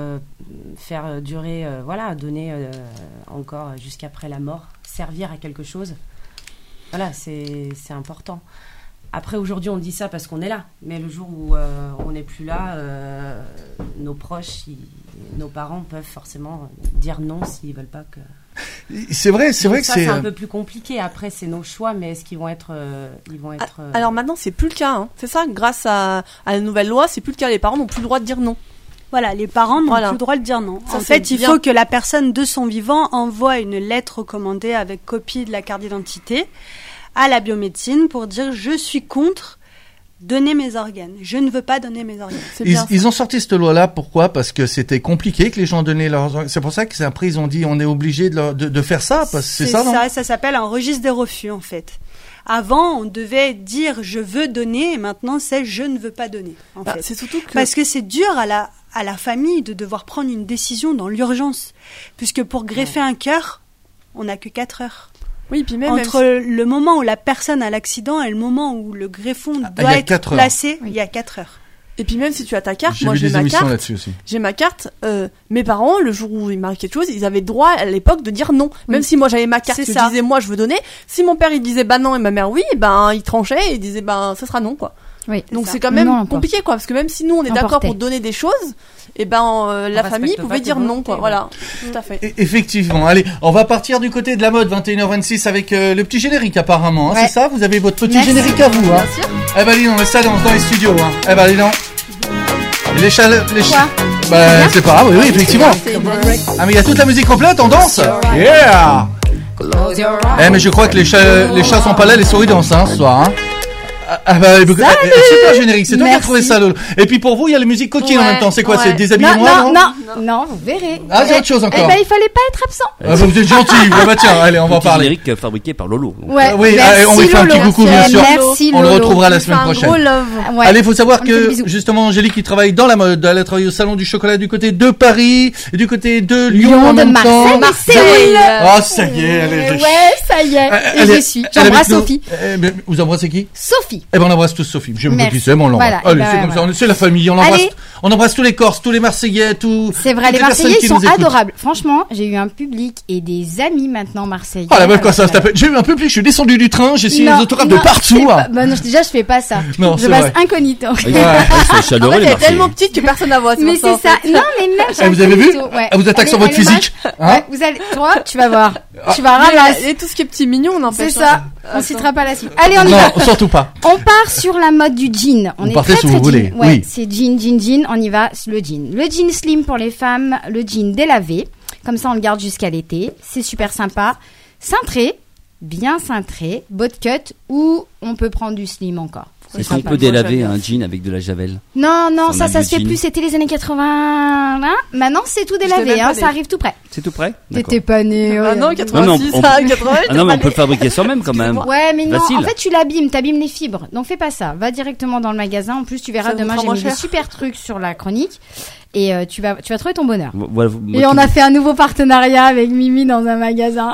faire durer, donner encore jusqu'après la mort, servir à quelque chose, voilà, c'est important. Après, aujourd'hui, on dit ça parce qu'on est là. Mais le jour où on n'est plus là, nos proches, nos parents peuvent forcément dire non s'ils veulent pas que... C'est vrai que c'est un peu plus compliqué. Après, c'est nos choix, mais est-ce qu'ils vont être... Alors maintenant, c'est plus le cas. C'est ça, grâce à la nouvelle loi, c'est plus le cas. Les parents n'ont plus le droit de dire non. Voilà, les parents n'ont plus le droit de dire non. Ça, en fait, il faut que la personne de son vivant envoie une lettre recommandée avec copie de la carte d'identité à la biomédecine pour dire je suis contre donner mes organes. Je ne veux pas donner mes organes. Ils ont sorti cette loi-là, pourquoi? Parce que c'était compliqué que les gens donnaient leurs organes. C'est pour ça qu'après ils ont dit on est obligé de faire ça, parce que c'est ça, non? Ça s'appelle un registre des refus, en fait. Avant, on devait dire je veux donner, et maintenant c'est je ne veux pas donner. En fait. C'est surtout que... Parce que c'est dur à la famille de devoir prendre une décision dans l'urgence, puisque pour greffer un cœur, on n'a que 4 heures. Oui, puis entre le moment où la personne a l'accident et le moment où le greffon doit être placé, il y a 4 heures. Et puis même si tu as ta carte, moi j'ai ma carte. Là-dessus aussi. J'ai ma carte. Mes parents, le jour où il m'arrive quelque chose, ils avaient droit à l'époque de dire non. Même si moi j'avais ma carte, je disais moi je veux donner. Si mon père il disait non et ma mère oui, il tranchait et il disait ça sera non quoi. Oui, donc c'est quand même compliqué quoi, parce que même si nous on est d'accord pour donner des choses, et ben la respecte famille pas pouvait tes dire non, volontés, quoi. ouais. Voilà, tout à fait. Effectivement. Allez, on va partir du côté de la mode, 21h26 avec le petit générique apparemment. Hein, Ouais. c'est ça? Vous avez votre petit Merci. générique à vous. Hein. Bien sûr. Eh ben dis donc, mais ça dans les studios. Hein. Eh ben dis donc. Les chats. Quoi? Bah c'est pas grave. Oui, effectivement. Ah mais il y a toute la musique complète, on danse. Yeah. Eh mais je crois que les chats sont pas là, les souris dansent ce soir. Hein. Super générique, c'est toi qui as Merci. trouvé ça Lolo. Et puis pour vous il y a les musiques coquines en Ouais, même temps, c'est quoi? ouais. C'est déshabillez-moi Non, vous verrez. Ah, c'est autre chose encore. Eh ben, il fallait pas être absent. Ah, bah, vous êtes gentil. Bah tiens, allez on va en Petit parler. générique fabriqué par Lolo. Ouais. Oui, merci, on lui fait un petit Lolo. coucou bien sûr. Merci, On le Lolo. retrouvera la semaine Un prochaine. gros love. Ouais. Allez, faut savoir On lui fait des que bisous. justement Angélique qui travaille dans la mode, elle a travaillé au salon du chocolat du côté de Paris et du côté de Lyon en de même temps. Marseille. Oh ça y est, elle est Ouais, ça y est. Elle Et est- j'y suis. elle est avec J'embrasse nous. Sophie. Mais vous embrassez qui? Sophie. Eh ben on embrasse tous Sophie. J'aime Merci. beaucoup qui c'est, mais on l'embrasse. Voilà, Allez, eh c'est ben, comme voilà. ça, c'est la famille, Allez. on embrasse tous les Corses, tous les Marseillais, tous. C'est vrai, toutes les personnes Marseillais qui sont nous écoutent. adorables. Franchement, j'ai eu un public et des amis maintenant marseillais. Oh la meuf quand ça se tape. J'ai eu un peu plus, je suis descendu du train, j'ai signé Non, les autographes de non, partout. je fais hein. pas- Bah non, déjà, je fais pas ça. Non, Je c'est passe vrai. incognito. Ils sont En chaleureux, fait, les elle est Marseillais. tellement petite que personne la voit. Mais pour c'est en ça. fait. Non, mais même Eh, vous avez vu? incognito, ouais. Elle vous attaque sur Elle est- votre elle est physique. moche. Hein Ouais, vous allez, toi, tu vas voir. Tu vas Mais, ramasser. et tout ce qui est petit mignon, on C'est empêche. ça. On citera pas la suite. Allez, on y Non, va. surtout pas. On part sur la mode du jean. On Vous est partez très si très vous voulez. jean. Ouais, Oui. c'est jean. On y va. Le jean. Le jean slim pour les femmes. Le jean délavé. Comme ça, on le garde jusqu'à l'été. C'est super sympa. Cintré. Bien cintré. Bot cut. Ou on peut prendre du slim encore. Est-ce C'est qu'on sympa. peut délaver un jean avec de la javel? Non, On ça a se du fait jean. plus. C'était les années 80. Hein. Maintenant, c'est tout J'étais délavé. même pas Hein. née. Ça arrive tout près. C'est tout prêt? D'accord. T'étais pas né. Ah non, Non, 86, on- 80. Ah non, mais on peut le fabriquer soi-même quand même. Ouais, mais non. Facile. En fait, tu l'abîmes, t'abîmes les fibres. Donc, fais pas ça. Va directement dans le magasin. En plus, tu verras Ça demain, coûtera j'ai moins mis des cher. super trucs sur la chronique. Et tu vas trouver ton bonheur. Voilà, Et on a fait un nouveau partenariat avec Mimi dans un magasin.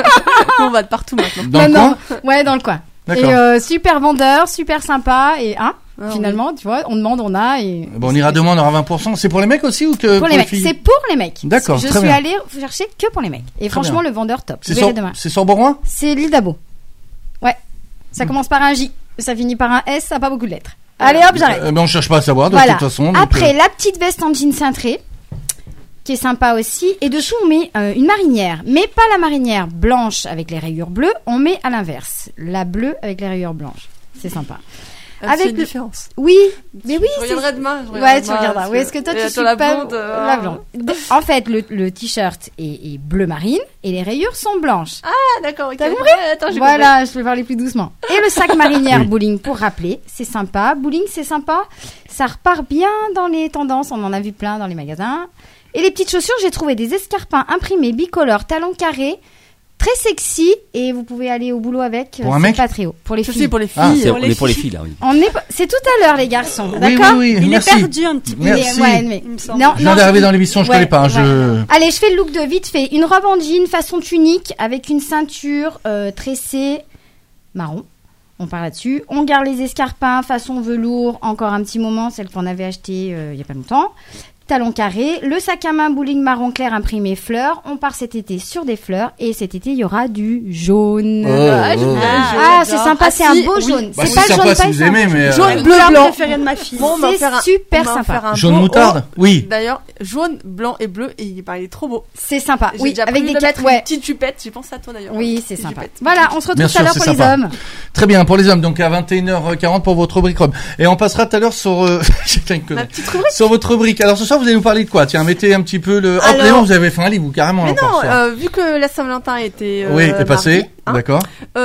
On va de partout maintenant. Dans le Maintenant, coin? ouais, dans le coin. D'accord. Et super vendeur, super sympa. Et Ah, finalement, tu vois, on demande, on a. Et Bon, on ira demain, on aura 20%. C'est pour les mecs aussi ou que pour les mecs. filles? C'est pour les mecs. D'accord, Je très suis bien. allée chercher que pour les mecs. Et franchement, bien. le vendeur top. C'est Vous verrez sur, demain. c'est sur Bourgoin? C'est l'île d'Abo. Ouais. Ça commence par un J. Ça finit par un S. Ça n'a pas beaucoup de lettres. Allez hop, j'arrête. Ben, on cherche pas à savoir de Voilà. toute façon. donc, Après, la petite veste en jean cintré, qui est sympa aussi. Et dessous, on met une marinière. Mais pas la marinière blanche avec les rayures bleues. On met à l'inverse. La bleue avec les rayures blanches. C'est sympa. Avec Avec une le- différence. Oui, mais oui. Je regarderai demain. Ouais, tu regarderas. Oui, est-ce que toi, tu suis la pas blonde, la blonde. En fait, le t-shirt est bleu marine et les rayures sont blanches. Ah, d'accord. ok. T'as compris Ouais, attends, j'ai compris. Voilà, je vais parler plus doucement. Et le sac marinière Oui. bowling pour rappeler, c'est sympa. Bowling, c'est sympa. Ça repart bien dans les tendances. On en a vu plein dans les magasins. Et les petites chaussures, j'ai trouvé des escarpins imprimés bicolores, talons carrés, très sexy. Et vous pouvez aller au boulot avec. Pour un c'est mec pas très haut. Pour les Je filles. sais, pour les Ah, filles. On est pour les filles là, oui. C'est tout à l'heure, les garçons. Oui, D'accord oui, Il merci. est perdu un petit peu. Merci. Ouais, mais... Il me semble. Non, Je viens d'arriver dans l'émission, je Ouais, connais pas. hein, ouais. Allez, je fais le look de vite fait. Une robe en jean façon tunique avec une ceinture tressée marron. On part là-dessus. On garde les escarpins façon velours, encore un petit moment, celle qu'on avait achetée il y a pas longtemps. Talons carrés, le sac à main bowling marron clair imprimé fleurs. On part cet été sur des fleurs et cet été il y aura du jaune. Oh, Ah, j'aime oh. bien le jaune, Ah, j'adore. c'est sympa, Ah, c'est un si, beau oui. jaune. Bah, C'est pas le sympa jaune si paille, vous aimez, mais. Jaune, Le bleu, couleur blanc. préférée de ma fille. Bon, on va C'est faire un- super on va sympa. faire un Jaune beau moutarde? haut. Oui. D'ailleurs, jaune, blanc et bleu, et il est trop beau. C'est sympa. J'ai Oui, déjà avec prévu des de quatre. mettre une Ouais. petite jupette, j'ai pensé à toi d'ailleurs. Oui, c'est Petite sympa. jupette. Voilà, on se retrouve Bien tout à sûr, l'heure c'est pour les sympa. hommes. Très bien, pour les hommes, donc à 21h40 pour votre rubrique robe. Et on passera tout à l'heure sur, chacun une connerie. petite rubrique. Sur votre rubrique. Alors ce soir, vous allez nous parler de quoi? Tiens, mettez un petit peu le. Oh, Alors- mais non, vous avez fait un livre, vous, carrément. Mais encore, non, ce soir. vu que la Saint-Valentin était oui, est passé. mardi, hein, D'accord.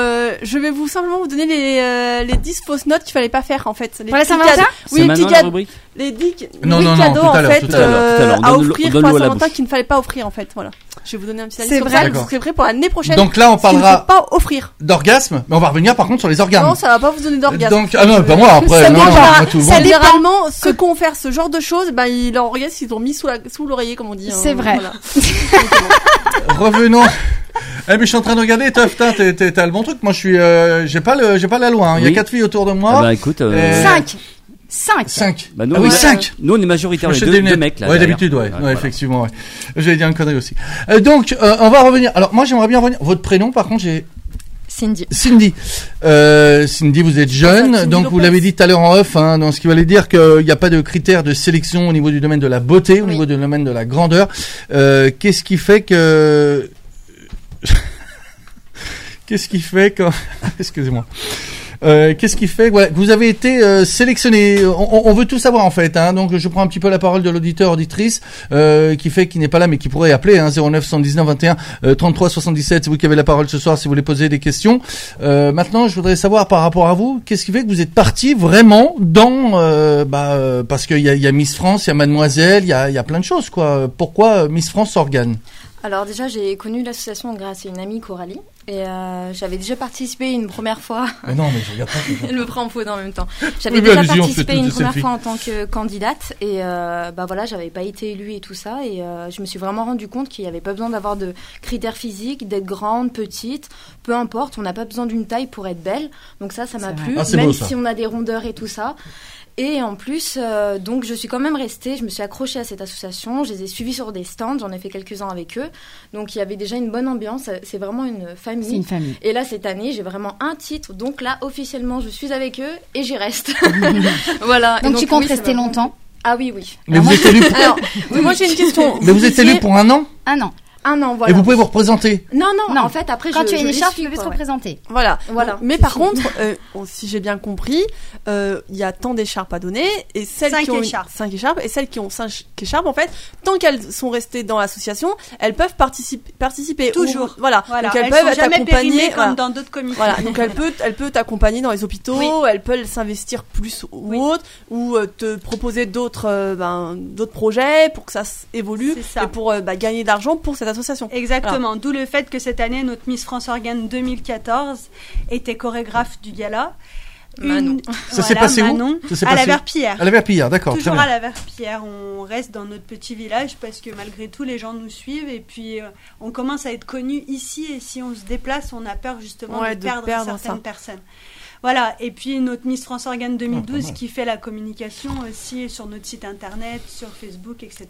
je vais simplement vous donner les 10 fausses notes qu'il fallait pas faire en fait. Les Pour la petits Saint-Valentin cadeaux- C'est Oui, les maintenant petits la cadeaux. rubrique? Les 10 Non, non, non, cadeaux tout à en l'heure, fait tout à l'heure. à Donne-le- offrir donne-le pour à la la Saint-Valentin bouche. qu'il ne fallait pas offrir en fait. Voilà. Je vais vous donner un petit indice C'est comme vrai. ça, vous D'accord. serez prêts pour l'année prochaine. Donc là, on ce qu'il ne parlera faut pas offrir. d'orgasme, mais on va revenir par contre sur les organes. Non, ça va pas vous donner d'orgasme. Donc, ah non, pas moi après. Ça non, dépend. moi, tout le Ça monde. dépend. généralement, ceux qui ont fait ce genre de choses, ben, leur orgasme, ils l'ont mis sous l'oreiller, comme on dit. C'est vrai. Voilà. Revenons. Eh mais je suis en train de regarder, Toff, t'as le bon truc. Moi je suis, j'ai pas la loi. Il y a Oui. 4 filles autour de Ah moi. bah écoute, 5. 5. 5. bah, nous, Ah oui, on- 5. Nous on est majoritaire, les deux mecs là. Ouais, derrière. d'habitude, ouais. Voilà. Effectivement, ouais. J'allais dire une connerie aussi. Donc, on va revenir. Alors, moi, j'aimerais bien revenir. Votre prénom, par contre, j'ai. Cindy. Cindy, vous êtes jeune, Cindy donc Lopez. vous l'avez dit tout à l'heure en off, hein, dans ce qui va dire qu'il n'y a pas de critères de sélection au niveau du domaine de la beauté, au Oui. niveau du domaine de la grandeur. Qu'est-ce qui fait que... Excusez-moi. Qu'est-ce qui fait que vous avez été sélectionné? On veut tout savoir en fait. Hein, donc je prends un petit peu la parole de l'auditeur auditrice qui n'est pas là mais qui pourrait appeler 09 119 21 33 77. C'est vous qui avez la parole ce soir si vous voulez poser des questions. Maintenant, je voudrais savoir par rapport à vous, qu'est-ce qui fait que vous êtes parti vraiment dans parce qu'il y a Miss France, il y a Mademoiselle, il y a plein de choses quoi. Pourquoi Miss France Organe? Alors déjà, j'ai connu l'association grâce à une amie, Coralie, et j'avais déjà participé une première fois. Mais non, mais je regarde pas. Elle me prend en photo en même temps. J'avais Oui, mais déjà allez-y, on fait participé tous une des première selfies. fois en tant que candidate, et voilà, j'avais pas été élue et tout ça, et je me suis vraiment rendu compte qu'il n'y avait pas besoin d'avoir de critères physiques, d'être grande, petite, peu importe, on n'a pas besoin d'une taille pour être belle, donc ça m'a plu, Ah, c'est même beau, ça. si on a des rondeurs et tout ça. Et en plus, donc je suis quand même restée, je me suis accrochée à cette association, je les ai suivis sur des stands, j'en ai fait quelques-uns avec eux. Donc il y avait déjà une bonne ambiance, c'est vraiment une famille. C'est une famille. Et là, cette année, j'ai vraiment un titre, donc là, officiellement, je suis avec eux et j'y reste. Voilà. Donc Et tu comptes oui, ça rester m'a- longtemps? Ah oui, oui. Mais vous êtes élu pour... Alors, oui, moi j'ai une question. Mais vous êtes élu pour un an? Un an. Un an, voilà. Et vous pouvez vous représenter? Non, Non. en fait, après, Quand tu as je une les écharpe, suis, tu peux te quoi, ouais. représenter. Voilà. Voilà. Donc, mais par contre, si j'ai bien compris, il y a tant d'écharpes à donner et celles 5 qui ont écharpes. 5 écharpes et celles qui ont 5 écharpes en fait, tant qu'elles sont restées dans l'association, elles peuvent participer Toujours. Voilà. Voilà. Donc elles Elles peuvent sont être jamais accompagnées. périmées Voilà. comme dans d'autres comités. Voilà, donc elle peut t'accompagner dans les hôpitaux, Oui. elle peut s'investir plus ou Oui. autre, ou te proposer d'autres projets pour que ça évolue C'est ça. et pour gagner de l'argent pour cette association. Exactement, d'où le fait que cette année, notre Miss France Organe 2014 était chorégraphe du gala. Manon. Ça s'est passé où? Manon, Ça s'est à la passé Verpillière. À la Verpillière, d'accord, très Toujours bien. à la Verpillière, on reste dans notre petit village parce que malgré tout, les gens nous suivent et puis on commence à être connus ici et si on se déplace, on a peur justement Ouais, de de perdre perdre certaines ça. personnes. Voilà, et puis notre Miss France Organe pas 2012 mal. qui fait la communication aussi sur notre site internet, sur Facebook, etc.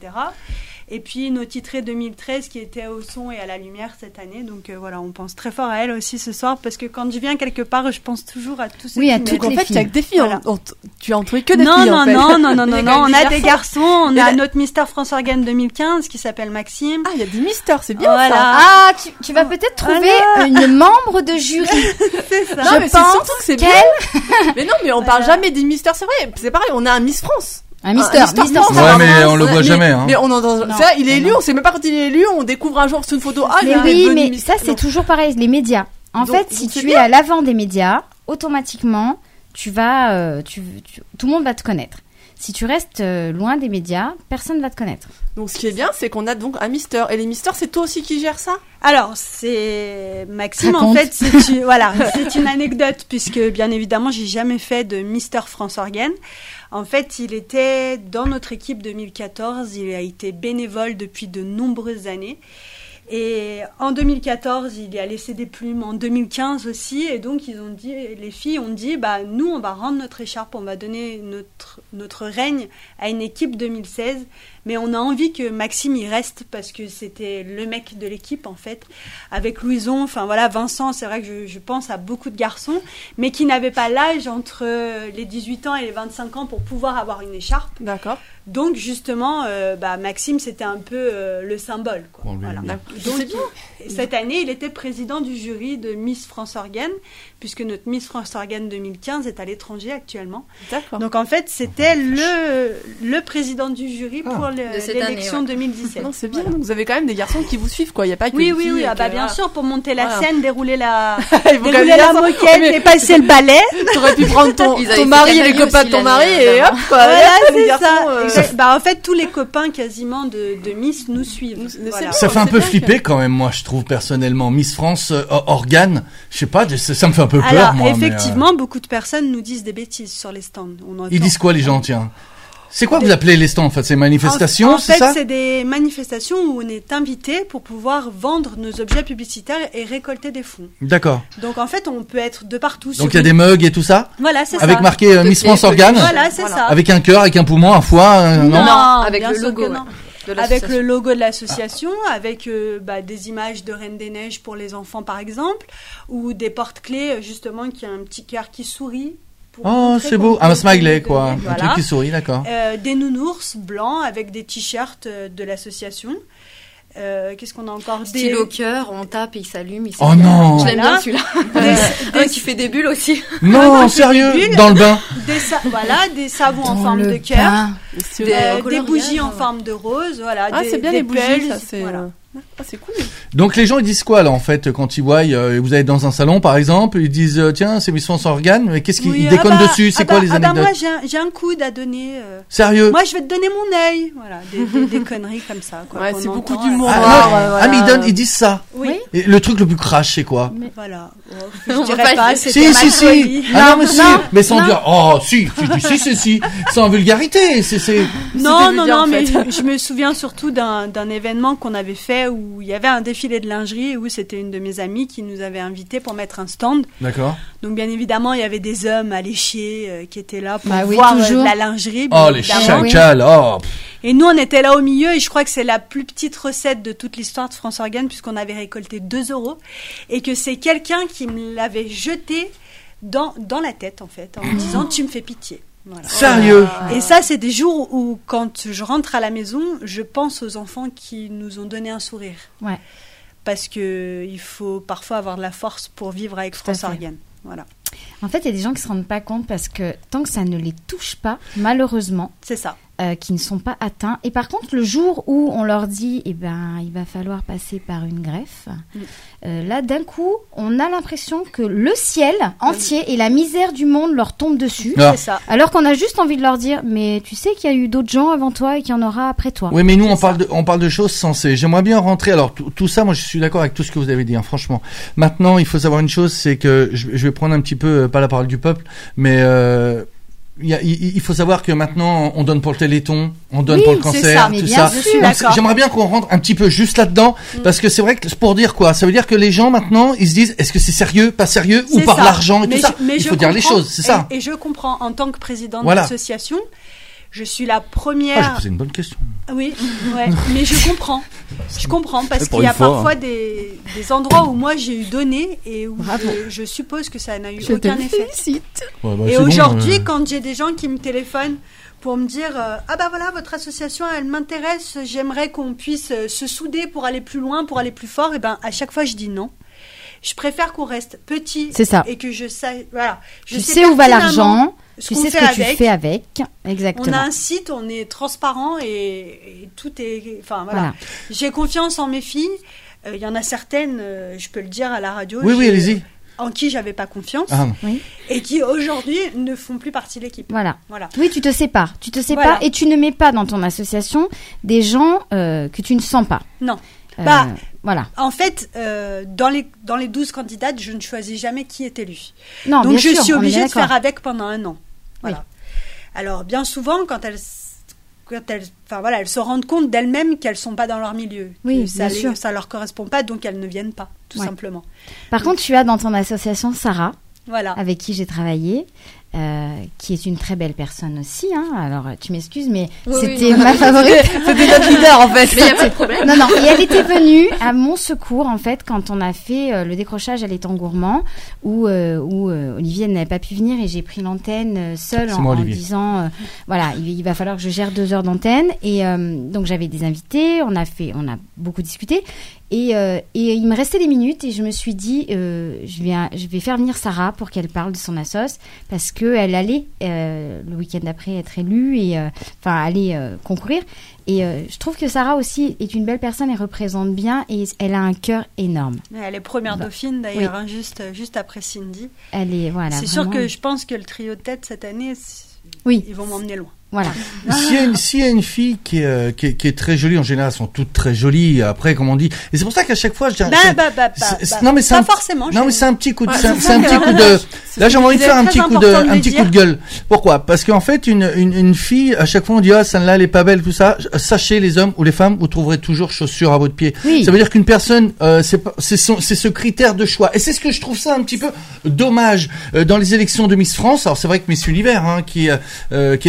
Et puis nos titrés 2013 qui étaient au son et à la lumière cette année. Donc voilà, on pense très fort à elle aussi ce soir parce que quand je viens quelque part, je pense toujours à tous ceux Oui, qui à m'aident. toutes Donc en les fait, tu as que des filles. Voilà. Tu as entouré que des Non, filles. non, en fait. non, non, non, Il y non, a non, quand on même a des garçons. On Et a la- notre Mister France Organe 2015 qui s'appelle Maxime. Ah, il y a des mystères, c'est bien Voilà. ça. Ah, tu vas peut-être trouver une membre de jury. C'est ça. Non, Je mais c'est pense surtout que c'est bien. Mais non, mais on parle jamais des mystères, c'est vrai. C'est pareil, on a un Miss France. Un Mister. Mister Mister France. Ouais, France. mais on le Ouais, voit jamais, hein. Mais on entend. Non, C'est vrai, il est élu, non. on sait même pas quand il est élu, on découvre un jour sur une photo. Ah, il Mais est oui, devenu mais Miss- ça c'est Non. toujours pareil, les médias. En Donc- fait, donc si c'est tu bien. es à l'avant des médias, automatiquement, tu vas, tout le monde va te connaître. Si tu restes loin des médias, personne va te connaître. Donc ce qui est bien, c'est qu'on a donc un Mister. Et les Misters, c'est toi aussi qui gères ça? Alors, c'est Maxime, en Raconte. fait, voilà, c'est une anecdote, puisque bien évidemment, j'ai jamais fait de Mister France Organe. En fait, il était dans notre équipe 2014, il a été bénévole depuis de nombreuses années. Et en 2014, il y a laissé des plumes, en 2015 aussi, et donc ils ont dit, les filles ont dit, bah nous on va rendre notre écharpe, on va donner notre règne à une équipe 2016, mais on a envie que Maxime y reste parce que c'était le mec de l'équipe en fait, avec Louison, enfin voilà, Vincent, c'est vrai que je pense à beaucoup de garçons, mais qui n'avaient pas l'âge entre les 18 ans et les 25 ans pour pouvoir avoir une écharpe. D'accord. Donc justement, Maxime c'était un peu le symbole, quoi. Bon, lui, Voilà. oui. Donc, C'est bien. cette année, il était président du jury de Miss France Organe, puisque notre Miss France Organe 2015 est à l'étranger actuellement. D'accord. Donc en fait, c'était le président du jury pour De cette année, l'élection ouais. 2017. Non, c'est bien. Voilà. Donc vous avez quand même des garçons qui vous suivent, quoi. Il y a pas que Oui, des oui, filles oui, ah et bah que, bien voilà. sûr, pour monter la Voilà. scène, dérouler la, Il faut quand même dérouler dire la ça. moquette Mais et passer le balai. T'aurais pu prendre ton Ils avaient ton fait mari et les Canaille copains de aussi ton mari l'année et hop, d'avant. quoi. Voilà, Là, les c'est garçons, ça. Exact. Bah en fait, tous les copains quasiment de Miss nous suivent. C'est Voilà. bien. Ça fait un c'est peu bien flipper quand même, moi, je trouve personnellement. Miss France, Organe, je sais pas, ça me fait un peu peur, Alors, moi. mais, effectivement, beaucoup de personnes nous disent des bêtises sur les stands. On entend. ils disent quoi, les gens, tiens? C'est quoi vous appelez les stands, en fait? C'est manifestations, En c'est fait, ça? c'est des manifestations où on est invité pour pouvoir vendre nos objets publicitaires et récolter des fonds. D'accord. Donc, en fait, on peut être de partout. Donc, il y a des mugs et tout ça? Voilà, c'est Avec ça. marqué Miss France Organe? Voilà, c'est ça. Avec un cœur, avec un poumon, un foie, non? Non, Avec bien le sûr logo, que ouais. non. avec le logo de l'association, avec des images de Reine des Neiges pour les enfants par exemple, ou des porte-clés justement qui a un petit cœur qui sourit. Oh, c'est beau, un smiley quoi, voilà. Un truc qui sourit, d'accord. Des nounours blancs avec des t-shirts de l'association. Qu'est-ce qu'on a encore? Stylo cœur, on tape et il s'allume. Oh non! Je l'aime bien celui-là. Qui fait des bulles aussi. Non, sérieux, dans le bain. Des savons en forme de cœur, des bougies en forme de rose, voilà. C'est bien les bougies, ça c'est. Voilà. C'est cool. Donc les gens ils disent quoi là en fait quand ils voient vous allez dans un salon par exemple, ils disent tiens c'est Miss France Organe, mais qu'est-ce qu'ils ils déconnent dessus, c'est quoi les anecdotes? Moi j'ai un coude à donner. Sérieux? Moi je vais te donner mon œil, voilà, des conneries comme ça. Quoi, ouais, c'est beaucoup entend, d'humour. Mais ils disent ça. Oui. Et le truc le plus crash c'est quoi? Voilà. Je dirais pas. Si. Ah non mais si. Mais sans dire si. Sans vulgarité. Non mais je me souviens surtout d'un événement qu'on avait fait où il y avait un défilé de lingerie où c'était une de mes amies qui nous avait invités pour mettre un stand. D'accord. Donc bien évidemment il y avait des hommes alléchés qui étaient là pour oui, voir toujours. la lingerie. Oh les chacals. Oh. Et nous on était là au milieu et je crois que c'est la plus petite recette de toute l'histoire de France Organe puisqu'on avait récolté 2 € et que c'est quelqu'un qui me l'avait jeté dans la tête en fait en me disant tu me fais pitié. Voilà. Sérieux? Et ça, c'est des jours où, quand je rentre à la maison, je pense aux enfants qui nous ont donné un sourire. Ouais. Parce que il faut parfois avoir de la force pour vivre avec France Organe. Voilà. En fait, il y a des gens qui se rendent pas compte parce que tant que ça ne les touche pas, malheureusement, c'est ça. Qui ne sont pas atteints. Et par contre, le jour où on leur dit, il va falloir passer par une greffe, là, d'un coup, on a l'impression que le ciel entier et la misère du monde leur tombent dessus. Ah. C'est ça. Alors qu'on a juste envie de leur dire, mais tu sais qu'il y a eu d'autres gens avant toi et qu'il y en aura après toi. Oui, mais nous, on parle de choses sensées. J'aimerais bien rentrer. Alors, tout ça, moi, je suis d'accord avec tout ce que vous avez dit, hein, franchement. Maintenant, il faut savoir une chose, c'est que je vais prendre un petit peu, pas la parole du peuple, mais il faut savoir que maintenant on donne pour le Téléthon, on donne pour le cancer, tout ça. Donc, j'aimerais bien qu'on rentre un petit peu juste là-dedans, parce que c'est vrai que c'est pour dire quoi. Ça veut dire que les gens maintenant, ils se disent, est-ce que c'est sérieux, pas sérieux, ou par l'argent et tout ça. Il faut dire les choses, c'est ça. Et je comprends en tant que présidente d'association. Je suis la première. J'ai posé une bonne question. Oui, ouais, mais je comprends. Je comprends parce qu'il y a parfois des endroits où moi j'ai eu donné et où je suppose que ça n'a eu aucun effet. Et aujourd'hui, quand j'ai des gens qui me téléphonent pour me dire voilà, votre association elle m'intéresse, j'aimerais qu'on puisse se souder pour aller plus loin, pour aller plus fort, et à chaque fois je dis non. Je préfère qu'on reste petit. C'est ça. Et que je sais, voilà. Tu sais où va l'argent. Tu sais ce que tu fais avec. Exactement. On a un site, on est transparent et tout est. Enfin voilà. J'ai confiance en mes filles. Il y en a certaines, je peux le dire à la radio. Oui, allez-y. En qui j'avais pas confiance oui. et qui aujourd'hui ne font plus partie de l'équipe. Voilà. Oui, tu te sépares. Et tu ne mets pas dans ton association des gens que tu ne sens pas. Non. Voilà. En fait, dans les 12 candidates, je ne choisis jamais qui est élu. Non, donc bien sûr, suis obligée de faire avec pendant 1 an. Voilà. Oui. Alors bien souvent, quand elles se rendent compte d'elles-mêmes qu'elles sont pas dans leur milieu, oui, que ça leur correspond pas, donc elles ne viennent pas, tout simplement. Par contre, tu as dans ton association Sarah, avec qui j'ai travaillé. Qui est une très belle personne aussi, hein. Alors tu m'excuses, mais c'était ma favorite. C'était notre leader en fait. Mais y a pas de problème. Non, et elle était venue à mon secours en fait quand on a fait le décrochage à l'étang gourmand où Olivier n'avait pas pu venir et j'ai pris l'antenne seule en disant voilà, il va falloir que je gère 2 heures d'antenne et donc j'avais des invités, on a beaucoup discuté. Et il me restait des minutes et je me suis dit je vais faire venir Sarah pour qu'elle parle de son assos parce que elle allait le week-end d'après être élue et aller concourir et je trouve que Sarah aussi est une belle personne et représente bien et elle a un cœur énorme. Elle est première dauphine d'ailleurs, juste après Cindy. Elle est c'est sûr que je pense que le trio de tête cette année ils vont m'emmener loin. Voilà. S'il y a une fille qui est très jolie, en général, elles sont toutes très jolies. Après, comme on dit, et c'est pour ça qu'à chaque fois, je dirais. Non, mais c'est pas forcément. Non, mais c'est un petit coup de. C'est un petit coup de. Là, j'ai envie de faire un petit coup de gueule. Pourquoi? Parce qu'en fait, une fille, à chaque fois, on dit celle-là, elle est pas belle, tout ça. Sachez, les hommes ou les femmes, vous trouverez toujours chaussures à votre pied. Oui. Ça veut dire qu'une personne, c'est ce critère de choix. Et c'est ce que je trouve ça un petit peu dommage dans les élections de Miss France. Alors, c'est vrai que Miss Univers, qui est très jolie.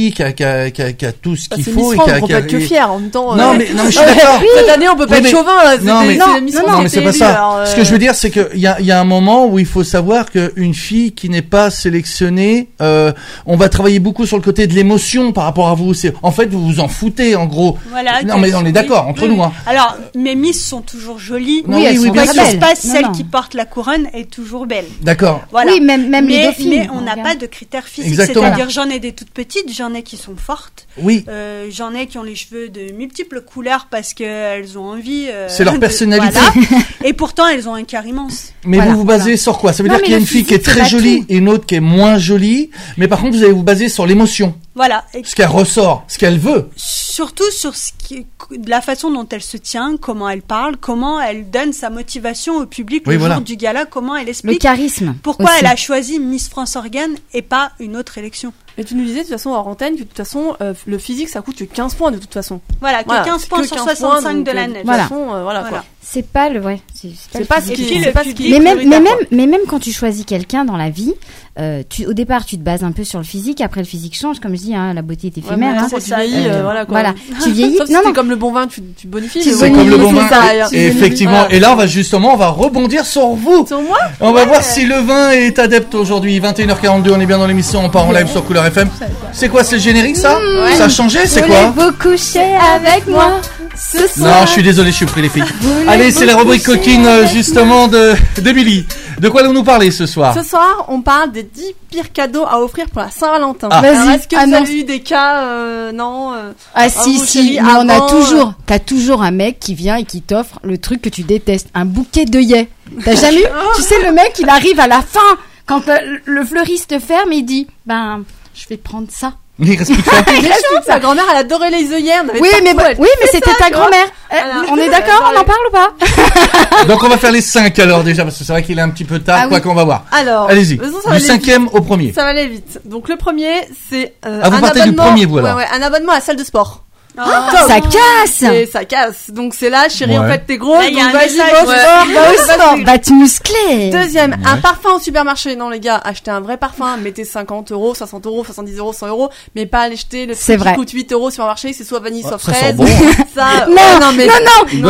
fille qui a tout ce qu'il C'est faut Miss France, on peut être que fier en même temps. Non, mais je suis d'accord. Cette année, on peut pas être chauvin. Là. Non, mais c'est pas ça. Alors, Ce que je veux dire, c'est qu'il y a un moment où il faut savoir qu'une fille qui n'est pas sélectionnée, on va travailler beaucoup sur le côté de l'émotion par rapport à vous. En fait, vous vous en foutez, en gros. Voilà. Non, mais on est d'accord, entre nous, hein. Alors, mes Miss sont toujours jolies. Oui, elles sont quoi bien qu'il se belles. passe, celle qui porte la couronne est toujours belle. D'accord. Voilà. Oui, même les dauphines. Mais on n'a pas de critères physiques. Exactement. C'est-à-dire, j'en ai des toutes petites, j'en ai qui sont fortes. Oui. J'en ai qui ont les cheveux de multiples couleurs parce qu'elles ont envie. C'est leur personnalité. Voilà. Et pourtant, elles ont un cœur immense. Mais vous basez sur quoi? Ça veut dire qu'il y a une fille qui est très jolie et une autre qui est moins jolie. Mais par contre, vous allez vous baser sur l'émotion. Voilà. Ce qu'elle ressort, ce qu'elle veut. Surtout sur de la façon dont elle se tient, comment elle parle, comment elle donne sa motivation au public le jour du gala, comment elle explique. Le charisme. Pourquoi elle a choisi Miss France Organe et pas une autre élection. Et tu nous disais de toute façon hors antenne que de toute façon le physique ça coûte que 15 points de toute façon. Voilà, que 15 points sur 65 de la neige. Voilà. De toute façon, voilà. Quoi. C'est pas le c'est pas ce qui mais même quand tu choisis quelqu'un dans la vie, au départ tu te bases un peu sur le physique, après le physique change, comme je dis, hein, la beauté est éphémère. Ouais, quand tu vieillis, voilà quoi. Voilà, tu vieillis. Sauf non, comme le bon vin, tu bonifies. C'est comme le bon vin. Et effectivement. Et là, on va rebondir sur vous. Sur moi. On va voir si le vin est adepte aujourd'hui. 21h42, on est bien dans l'émission, on part en live sur Couleur FM. C'est quoi, c'est le générique ça? Ça a changé, c'est quoi? Voulez-vous coucher avec moi ce soir? Non, je suis désolé, je suis pris les filles. Allez, c'est la rubrique coquine justement de Billy. De quoi allons-nous parler ce soir? Ce soir, on parle des 10 pires cadeaux à offrir pour la Saint-Valentin. Ah. Alors, est-ce que vous avez eu des cas non si, mais on a toujours. T'as toujours un mec qui vient et qui t'offre le truc que tu détestes, un bouquet d'œillets. T'as jamais eu? Tu sais, le mec, il arrive à la fin quand le fleuriste ferme, il dit, je vais prendre ça. Il reste plus de fois. Sa grand-mère, elle adorait les œillets. Oui, mais c'était ta grand-mère. On est d'accord, on en parle ou pas? Donc on va faire les 5 alors déjà, parce que c'est vrai qu'il est un petit peu tard, quoi qu'on va voir. Alors, allez-y, du 5e au premier. Ça va aller vite. Donc le premier, c'est vous partez du premier, vous alors. Ouais, un abonnement à la salle de sport. Ça casse! Et ça casse. Donc c'est là, chérie, en fait, t'es gros. Là, donc vas-y, va te muscler. Deuxième, un parfum au supermarché. Non, les gars, achetez un vrai parfum. Mettez 50 €, 60 €, 70 €, 100 €. Mais pas aller jeter le truc qui coûte 8 € au supermarché. C'est soit vanille, soit fraise. Bon. Ça, non, il y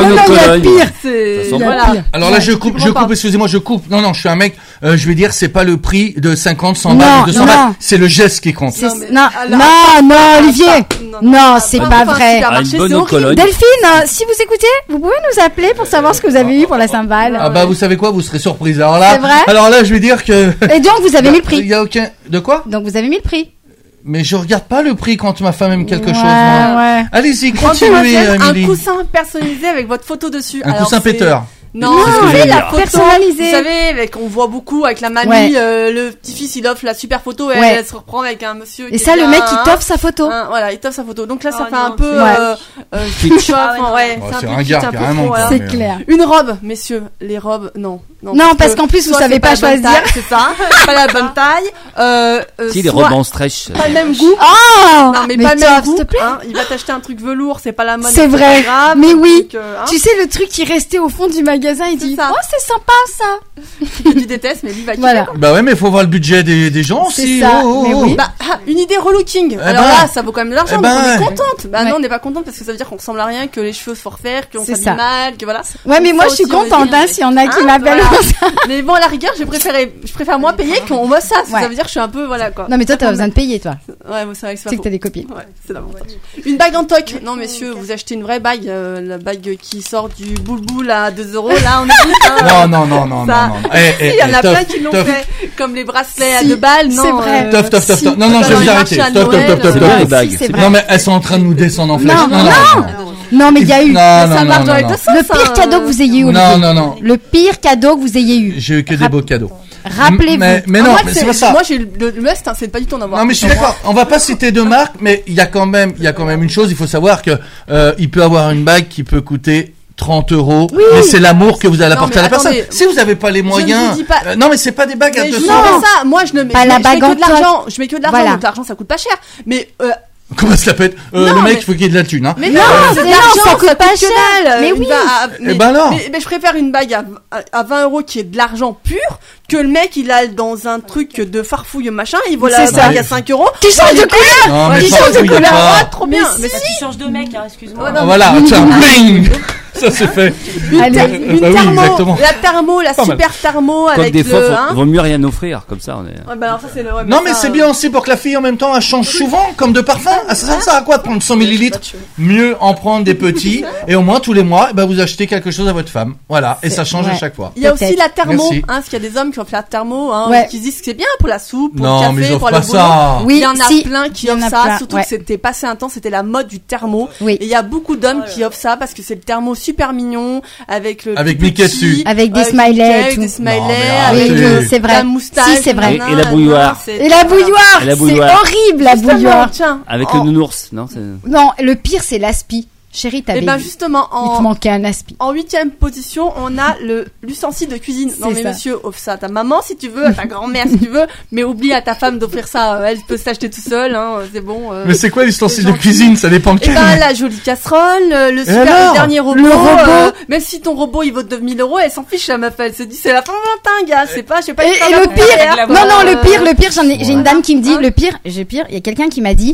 a pire. Voilà. Alors là, je coupe, excusez-moi, je coupe. Non, je suis un mec, je vais dire, c'est pas le prix de 50, 100 balles, 200 balles. C'est le geste qui compte. Non, Olivier. Non, c'est pas vrai. Delphine, si vous écoutez, vous pouvez nous appeler pour savoir ce que vous avez eu pour la Saint-Val. Ah vous savez quoi, vous serez surprise. Alors là, je vais dire que. Et donc vous avez mis le prix. Il y a aucun. De quoi? Donc vous avez mis le prix. Mais je regarde pas le prix quand ma femme aime quelque chose. Ouais. Allez-y, continuez, Amélie. Un coussin personnalisé avec votre photo dessus. Un coussin péteur. Non, c'est la personnalisée. Vous savez, qu'on voit beaucoup avec la mamie, le petit-fils il offre la super photo et elle se reprend avec un monsieur. Et ça, le mec il t'offre sa photo. Voilà, il t'offre sa photo. Donc là, ça fait un peu kitsch. C'est un peu kitsch, un peu trop. C'est clair. Une robe, messieurs, les robes, non. Non, parce qu'en plus vous savez pas choisir. C'est ça, pas la bonne taille. Si les robes en stretch. Pas le même goût. Oh non, mais pas le même goût. S'il te plaît. Il va t'acheter un truc velours, c'est pas la mode. C'est vrai. Mais oui. Tu sais le truc qui restait au fond du magasin, il dit oh c'est sympa ça. Tu détestes, mais lui va kiffer. Bah ouais, mais faut voir le budget des gens aussi. C'est ça. Mais oui. Une idée relooking. Alors là, ça vaut quand même de l'argent. On est contente. Non, on n'est pas contente parce que ça veut dire qu'on ressemble à rien, que les cheveux faut refaire, qu'on s'habille mal, que voilà. Ouais, mais moi je suis contente s'il y en a qui m'appellent pour ça. Mais bon, à la rigueur, je préfère moi payer qu'on voit ça. Ça veut dire que je suis un peu voilà quoi. Non, mais toi t'as besoin de payer toi. Ouais, c'est vrai que c'est que t'as des copines. Ouais, c'est l'avantage. Une bague en toc. Non, messieurs, vous achetez une vraie bague, la bague qui sort du boule-boule à 2 €. Là, on est Non. Il y en a plein qui l'ont fait, comme les bracelets à 2 balles. Non, c'est vrai. Tof. Non, je vais vous arrêter. Top. Les bagues. Non, mais elles sont en train de nous descendre en flèche. Non, mais il y a eu. Le pire cadeau que vous ayez eu. Non. Le pire cadeau que vous ayez eu. J'ai eu que des beaux cadeaux. Rappelez-vous. Mais non, mais c'est pas ça. Moi, j'ai le must, c'est pas du tout en avoir. Non, mais je suis d'accord. On va pas citer de marque, mais il y a quand même une chose. Il faut savoir que il peut avoir une bague qui peut coûter 30 €, mais c'est l'amour que vous allez apporter à la personne. Si vous n'avez pas les moyens, non, mais c'est pas des bagues à 200 €. Moi, je ne mets pas la bague en que de l'argent. Je mets que de l'argent, donc l'argent ça coûte pas cher. Mais Comment ça se la pète? Le mec, il faut qu'il y ait de la thune, hein. Mais Non, c'est de non, l'argent, ça coûte pas que cher. dalle. Mais oui. Mais, ben alors. mais je préfère une bague à 20 euros qui est de l'argent pur que le mec il a dans un truc de farfouille machin, il voit la C'est ça. bague à 5 euros. Tu changes de couleur. Non, mais Il pas, change de il y a couleur. pas. Ah, trop bien. Mais Bah, tu changes de mec, hein, excuse-moi. Ah, voilà, tiens, bling! Ça c'est fait. Allez. une Bah oui, thermo, exactement. la thermo, la Pas mal. super thermo Quoique avec des fois, le. hein. vaut mieux rien offrir, comme ça on est. Ouais, bah alors ça c'est le. ouais, Non, mais ça, c'est bien aussi pour que la fille en même temps elle change souvent, comme de parfum. Ah, ça sert à quoi de prendre 100 millilitres? Mieux en prendre des petits, et au moins tous les mois, vous achetez quelque chose à votre femme. Voilà, et ça change à ouais. chaque fois. Il y a aussi Peut-être. la thermo, Merci. parce qu'il y a des hommes qui offrent la thermo, Ouais. qui disent que c'est bien pour la soupe, pour Non, le mais café, ils pour offrent le pas boulot. ça. Oui, Il y en a si. plein qui Il y en offrent a ça, plein, surtout ouais. que c'était passé un temps, c'était la mode du thermo. Oui. Et il y a beaucoup d'hommes qui offrent ça parce que c'est le thermo super mignon, avec le Avec tout Mickey petit, dessus. Avec des Mickey, smileys et avec tout. des smileys, Non, mais avec arrêtez. C'est vrai. la moustache. Si, c'est vrai. Et la bouilloire. Et la bouilloire, Et la c'est bouilloire. horrible la bouilloire. Tiens. Avec en- le nounours, non c'est... Non, le pire c'est l'aspi. Chérie, Et t'avais ben dit. justement, Il te manquait un aspi. en 8e position, on a l'ustensile de cuisine. Non C'est mais ça. monsieur, offre ça à ta maman si tu veux, à ta grand-mère si tu veux, mais oublie à ta femme d'offrir ça. Elle peut s'acheter tout seule, hein, c'est bon. Mais c'est quoi l'ustensile c'est de cuisine? Ça dépend de Et quel. ben la jolie casserole, le super alors le dernier robot, Le robot. même si ton robot il vaut 2000 euros, elle s'en fiche la meuf, elle se dit c'est la Saint-Valentin gars, c'est pas, je sais pas. Et le pire, non, le pire, j'ai une dame qui me dit, Hein le pire, il y a quelqu'un qui m'a dit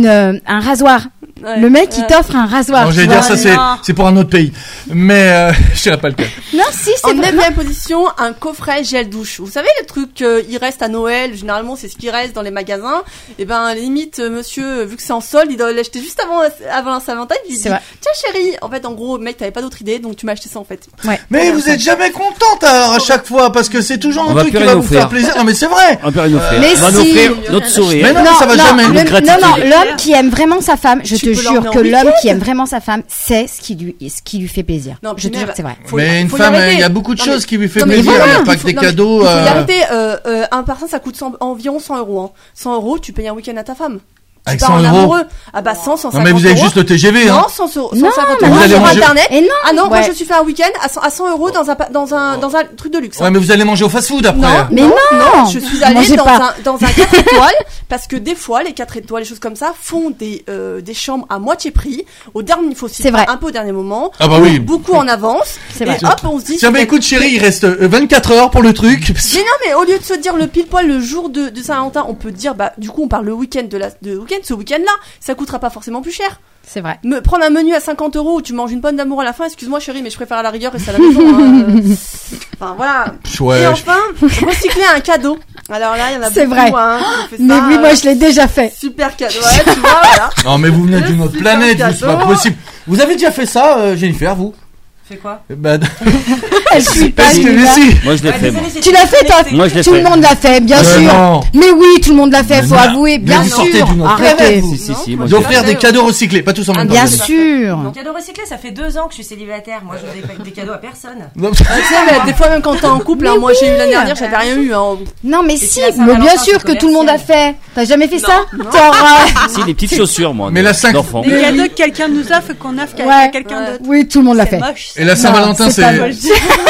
un rasoir. Le mec, il t'offre un rasoir. Non, tu j'allais vois. dire ça, c'est pour un autre pays. Mais je dirais pas lequel. Non, si, En c'est vrai. 9e position, un coffret gel douche. Vous savez le truc, il reste à Noël, généralement c'est ce qui reste dans les magasins. Et ben limite, monsieur, vu que c'est en solde, il doit l'acheter juste avant la Saint-Valentin. Il lui dit, C'est vrai. tiens chérie, en fait en gros, mec, t'avais pas d'autre idée, donc tu m'as acheté ça en fait. Ouais. Mais vous êtes jamais contente alors à chaque fois parce que c'est toujours On un va truc plus qui rien va vous faire offrir. plaisir. Non mais c'est vrai. On peut rien offrir. Mais On va si. nous offrir notre sourire. Mais non, ça va jamais. Une gratitude. non, l'homme qui aime vraiment sa femme, je Tu te peux jure l'emmener que en l'homme week-end. qui aime vraiment sa femme, c'est ce qui lui fait plaisir. Non, Je te mais jure que c'est vrai. faut Mais y- une faut y femme, arrêter. il y a beaucoup de Non, choses mais- qui lui fait non, mais plaisir. voilà, Il n'y a il pas faut- que des non, mais cadeaux. Il faut y arrêter. Un parfum, ça coûte environ 100 euros. Hein. 100 euros, tu payes un week-end à ta femme. Tu Avec pars 100 en euros. amoureux. Ah bah 100, 150 Non mais vous avez euros. juste le TGV, hein. Non, 100 euros. Non, 150 mais euros vous allez sur manger- internet. Et non. Ah non, moi Ouais. je suis fait un week-end à 100 euros dans un truc de luxe. Ouais, mais vous allez manger au fast-food après. Non, Mais non. je suis Mangez allée pas. dans un 4 étoiles parce que des fois les 4 étoiles, les choses comme ça font des chambres à moitié prix. Au dernier, il faut aussi C'est vrai. un peu au dernier moment. Ah bah oui. Beaucoup en avance. C'est Et vrai. hop, on se dit. Tiens, bah c'est- écoute chérie, il reste 24 heures pour le truc. Mais non, mais au lieu de se dire le pile poil le jour de Saint-Valentin, on peut dire bah du coup on parle le week-end ce week-end-là, ça coûtera pas forcément plus cher. C'est vrai. Prendre un menu à 50 euros où tu manges une pomme d'amour à la fin, excuse-moi chérie, mais je préfère à la rigueur rester à la maison. Hein. Enfin voilà. Ouais. Et enfin, recycler un cadeau. Alors là, il y en a C'est beaucoup. vrai. Hein, qui ont fait Mais ça, oui, moi je l'ai déjà fait. super cadeau. Ouais, tu vois, voilà. Non mais vous venez d'une autre Super planète, vous, c'est pas cadeau. possible. Vous avez déjà fait ça, Jennifer, vous? Fais quoi? Bah, Elle suit pas. parce que Lila. si. Moi je l'ai fait. Moi. Tu l'as fait, toi? Moi, je l'ai Tout fait. le monde l'a fait, bien Mais sûr. non. Mais oui, tout le monde l'a fait, Mais faut non. avouer, Mais bien vous sortez sûr. d'une autre Arrêtez. planète, vous. Si, si, moi, D'offrir je des l'ai fait. cadeaux recyclés, pas tous en même temps. Bien désolé. sûr. Cadeau recyclé, ça fait 2 ans que je suis célibataire. Moi, je donne des cadeaux à personne. Non, Tu sais, mais des fois même quand t'es en couple, hein, Mais moi j'ai eu l'année oui. dernière, j'avais rien eu. Hein. Non, mais puis si, la mais Saint-Valentin, bien sûr c'est que tout le monde a fait. T'as jamais fait ça? T'auras. Si, les petites chaussures, moi. Mais la cinq- d'enfant. Des cadeaux que quelqu'un nous offre et qu'on offre Ouais. à quelqu'un d'autre. Oui, tout le monde l'a C'est fait. moche. Et la Saint-Valentin, Non, c'est. pas moche.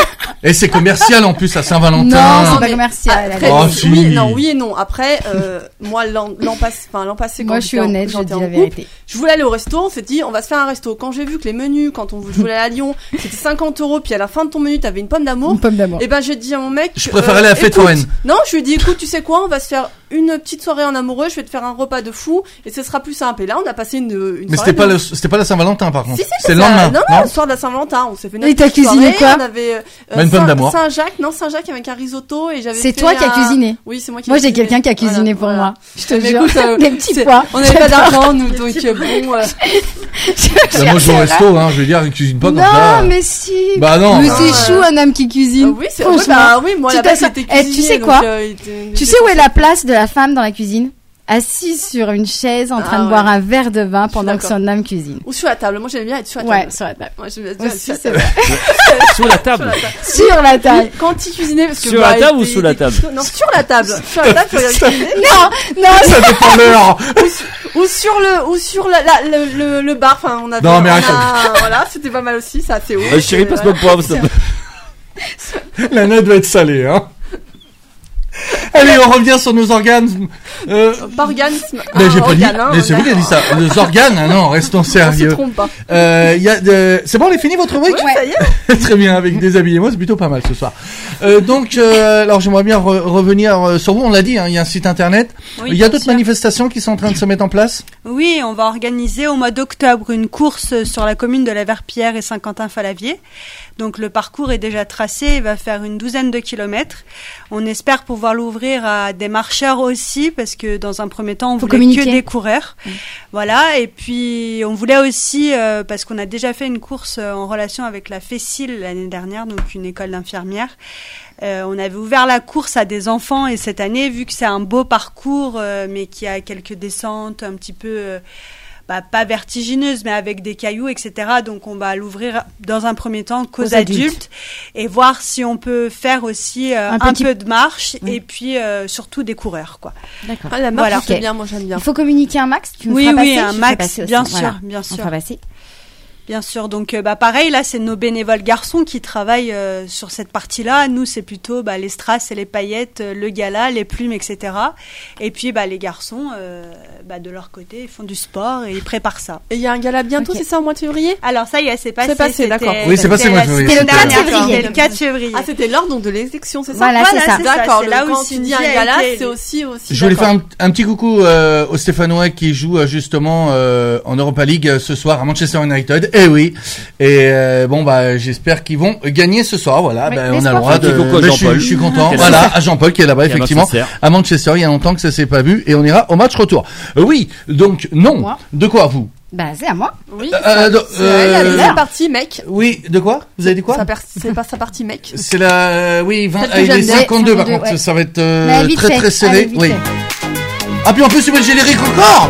Et c'est commercial en plus, la Saint-Valentin. Non, c'est pas mais commercial. Après, Oh, oui, si. oui et non. Après, moi l'an passé, quand Moi, je suis honnête, je j'étais dis en la couple, vérité. je voulais aller au resto, on s'est dit on va se faire un resto. Quand j'ai vu que les menus, je voulais aller à Lyon, c'était 50 euros, puis à la fin de ton menu t'avais une pomme d'amour. Une pomme d'amour. Et ben j'ai dit à mon mec, Je préfère aller à la fête écoute, foraine. Non, je lui ai dit écoute, tu sais quoi, on va se faire une petite soirée en amoureux, je vais te faire un repas de fou et ce sera plus simple. Et là, on a passé une Mais soirée c'était pas la Saint-Valentin par contre. Si, C'est le lendemain. Non, le soir de la Saint-Valentin, on s'est fait une Et t'as petite cuisiné soirée, quoi on avait Une pomme d'amour. Saint-Jacques avec un risotto et j'avais C'est fait toi qui as cuisiné. Oui, c'est moi qui Moi, ai j'ai cuisiné. quelqu'un qui a cuisiné pour Voilà. moi. Je te Mais jure. écoute, Des petits c'est- pois. On n'avait pas d'argent, nous, donc bon. Bah, moi, je vais au resto, hein, je veux dire, ils cuisinent pas comme ça. Non, mais si. Bah non. Mais c'est chou un homme qui cuisine. Oui, c'est Franchement. oui, moi Tu là-bas t'as- c'était Eh, tu cuisinier, sais donc, quoi il était- Tu sais où est la place de la femme dans la cuisine? Assise sur une chaise en train Ah de ouais. boire un verre de vin pendant que d'accord. son homme cuisine. Ou sur la table. Moi, j'aime bien être sur la Ouais, table. sur la table. Moi, j'aime bien être Aussi, sur la c'est table. vrai. Sous la table. Sur la table. Quand il cuisinait, parce que Sur la bah, table ou il- sous la table Non, sur la table. Sur la table, il cuisiner. Non, non, Ça dépend l'heure. Ou sur le bar. Enfin, on avait. Non, mais on arrête. voilà, c'était pas mal aussi. Ça, c'est haut. Chérie, passe-moi le poivre, s'il te plaît. La note doit être salée, hein. Allez, on revient sur nos organes. Pas organisme. Mais j'ai pas dit. Organe, hein, Mais c'est vous qui avez dit ça. Les organes, hein, non, restons On se sérieux. trompe pas. C'est bon, on est fini votre rubrique? Oui, ça y est. Très bien, avec Déshabillez-moi, c'est plutôt pas mal ce soir. Alors j'aimerais bien revenir sur vous. On l'a dit, hein, il y a un site internet. Oui, Il y a bien d'autres sûr. manifestations qui sont en train de se mettre en place? Oui, on va organiser au mois d'octobre une course sur la commune de la Verpillière et Saint-Quentin-Falavier. Donc le parcours est déjà tracé, il va faire une 12aine de kilomètres. On espère pouvoir l'ouvrir à des marcheurs aussi, parce que dans un premier temps, on Faut voulait communiquer. que des coureurs. Voilà, et puis on voulait aussi, parce qu'on a déjà fait une course en relation avec la FECIL l'année dernière, donc une école d'infirmières. On avait ouvert la course à des enfants et cette année, vu que c'est un beau parcours, mais qui a quelques descentes un petit peu... pas vertigineuse, mais avec des cailloux, etc. Donc, on va l'ouvrir dans un premier temps qu'aux Aux adultes. et voir si on peut faire aussi un petit- peu de marche Oui. et puis surtout des coureurs, quoi. D'accord. Ah, la marche, Voilà. c'est Ok. bien, moi j'aime bien. Il faut communiquer un max. Tu me Oui, feras oui, passer, un je max, ferai passer aussi. bien Voilà. sûr, bien On sûr. fera passer. Bien sûr. Donc, pareil, là, c'est nos bénévoles garçons qui travaillent sur cette partie-là. Nous, c'est plutôt les strass et les paillettes, le gala, les plumes, etc. Et puis, les garçons, de leur côté, ils font du sport et ils préparent ça. Et il y a un gala bientôt, Ok. c'est ça, au mois de février? Alors, ça y est, c'est passé. C'est passé, C'était- d'accord. Oui, c'est passé, c'était moi, la je voulais- semaine C'était le 4 dernière, février. C'était le 4 février. Ah, c'était l'heure donc de l'élection, c'est ça? Voilà, c'est ça. D'accord, C'est là où quand tu dis un Cindy a gala, été c'est aussi. Je voulais faire d'accord. un petit coucou aux Stéphanois qui jouent justement en Europa League ce soir à Manchester United. Eh oui. Et j'espère qu'ils vont gagner ce soir. Voilà, Oui, on les a le droit de. sportifs. Coucou à Je Jean-Paul. suis content. Quel Voilà, à Jean-Paul qui est là-bas Qui est à effectivement. Manchester. À Manchester, il y a longtemps que ça s'est pas vu et on ira au match retour. Oui, donc non. Moi. De quoi vous? C'est à moi. Oui, Euh, c'est parti, mec. Oui, de quoi? Vous avez dit quoi? C'est pas sa partie, mec. C'est la, oui, Celle que il est j'aime bien. 52 par 52, contre, ouais. ça va être Mais vite très fait. très serré. Allez, vite Oui. fait. Ah puis en plus tu mets le générique encore.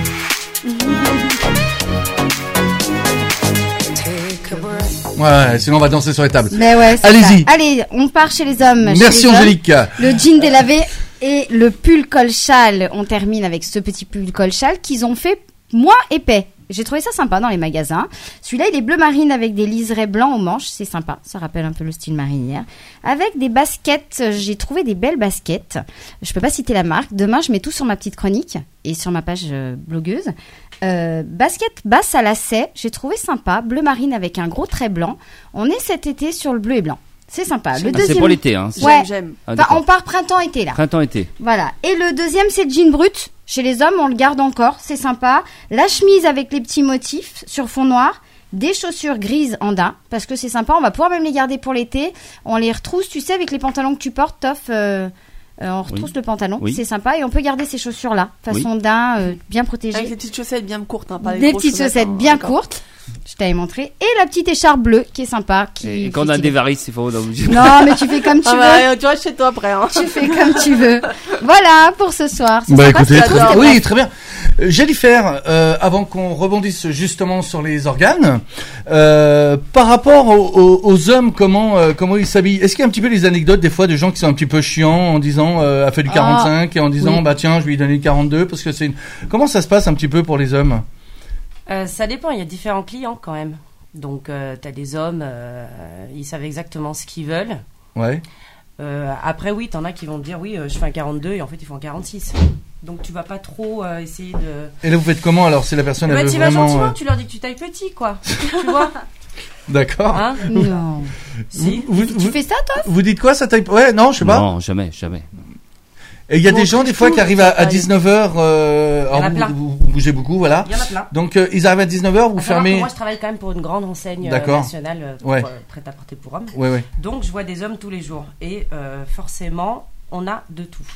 Ouais, sinon on va danser sur les tables. Mais ouais, c'est Allez-y. ça. Allez, on part chez les hommes. Chez Merci les hommes. Angélique. Le jean délavé et le pull col-châle. On termine avec ce petit pull col-châle qu'ils ont fait moins épais. J'ai trouvé ça sympa dans les magasins. Celui-là, il est bleu marine avec des liserés blancs aux manches. C'est sympa. Ça rappelle un peu le style marinière. Avec des baskets. J'ai trouvé des belles baskets. Je peux pas citer la marque. Demain, je mets tout sur ma petite chronique et sur ma page blogueuse. Basket basse à lacets. J'ai trouvé sympa. Bleu marine avec un gros trait blanc. On est cet été sur le bleu et blanc. C'est sympa. Le Ah, c'est pour l'été, hein. Ouais. J'aime. Ah, Enfin, d'accord. on part printemps-été là. Printemps-été. Voilà. Et le deuxième, c'est le jean brut. Chez les hommes, on le garde encore. C'est sympa. La chemise avec les petits motifs sur fond noir. Des chaussures grises en daim. Parce que c'est sympa. On va pouvoir même les garder pour l'été. On les retrousse, tu sais, avec les pantalons que tu portes, Toff. On retrousse le pantalon. Oui. C'est sympa. Et on peut garder ces chaussures-là. Façon daim, bien protégée. Avec des petites chaussettes bien courtes, hein, pas les Des grosses petites chaussettes hein, bien d'accord. courtes. Je t'avais montré. Et la petite écharpe bleue qui est sympa. Et quand on a des varices, il faut. Non, mais tu fais comme tu Ah veux. bah, tu restes chez toi après. Hein. Tu fais comme tu veux. Voilà pour ce soir. C'est Bah sympa, écoutez, c'est très tout, bien. c'était Oui, bref. très bien. Jennifer, avant qu'on rebondisse justement sur les organes, par rapport aux hommes, comment ils s'habillent? Est-ce qu'il y a un petit peu les anecdotes des fois de gens qui sont un petit peu chiants en disant a fait du 45 et en disant oui. tiens je vais lui donner 42 parce que c'est comment ça se passe un petit peu pour les hommes? Ça dépend, il y a différents clients quand même. Donc, tu as des hommes, ils savent exactement ce qu'ils veulent. Ouais. Après, oui, t'en as qui vont te dire, oui, je fais un 42 et en fait, ils font un 46. Donc, tu vas pas trop essayer de... Et là vous faites comment alors si la personne elle Bah, veut tu vas vraiment gentiment, tu leur dis que tu tailles petit, quoi. Tu vois D'accord. hein Non. Si. Tu fais ça, toi? Vous dites quoi ça taille? Ouais, non, je sais pas. Non, jamais. Et il y a des gens des fois qui arrivent à Allez. 19h alors a plein. vous bougez beaucoup, voilà. Il y en a plein. Donc ils arrivent à 19h, vous À savoir que fermez. moi, je travaille quand même pour une grande enseigne D'accord. nationale Ouais. prêt-à-porter pour hommes. Ouais. Donc, je vois des hommes tous les jours. Et forcément, on a de tout.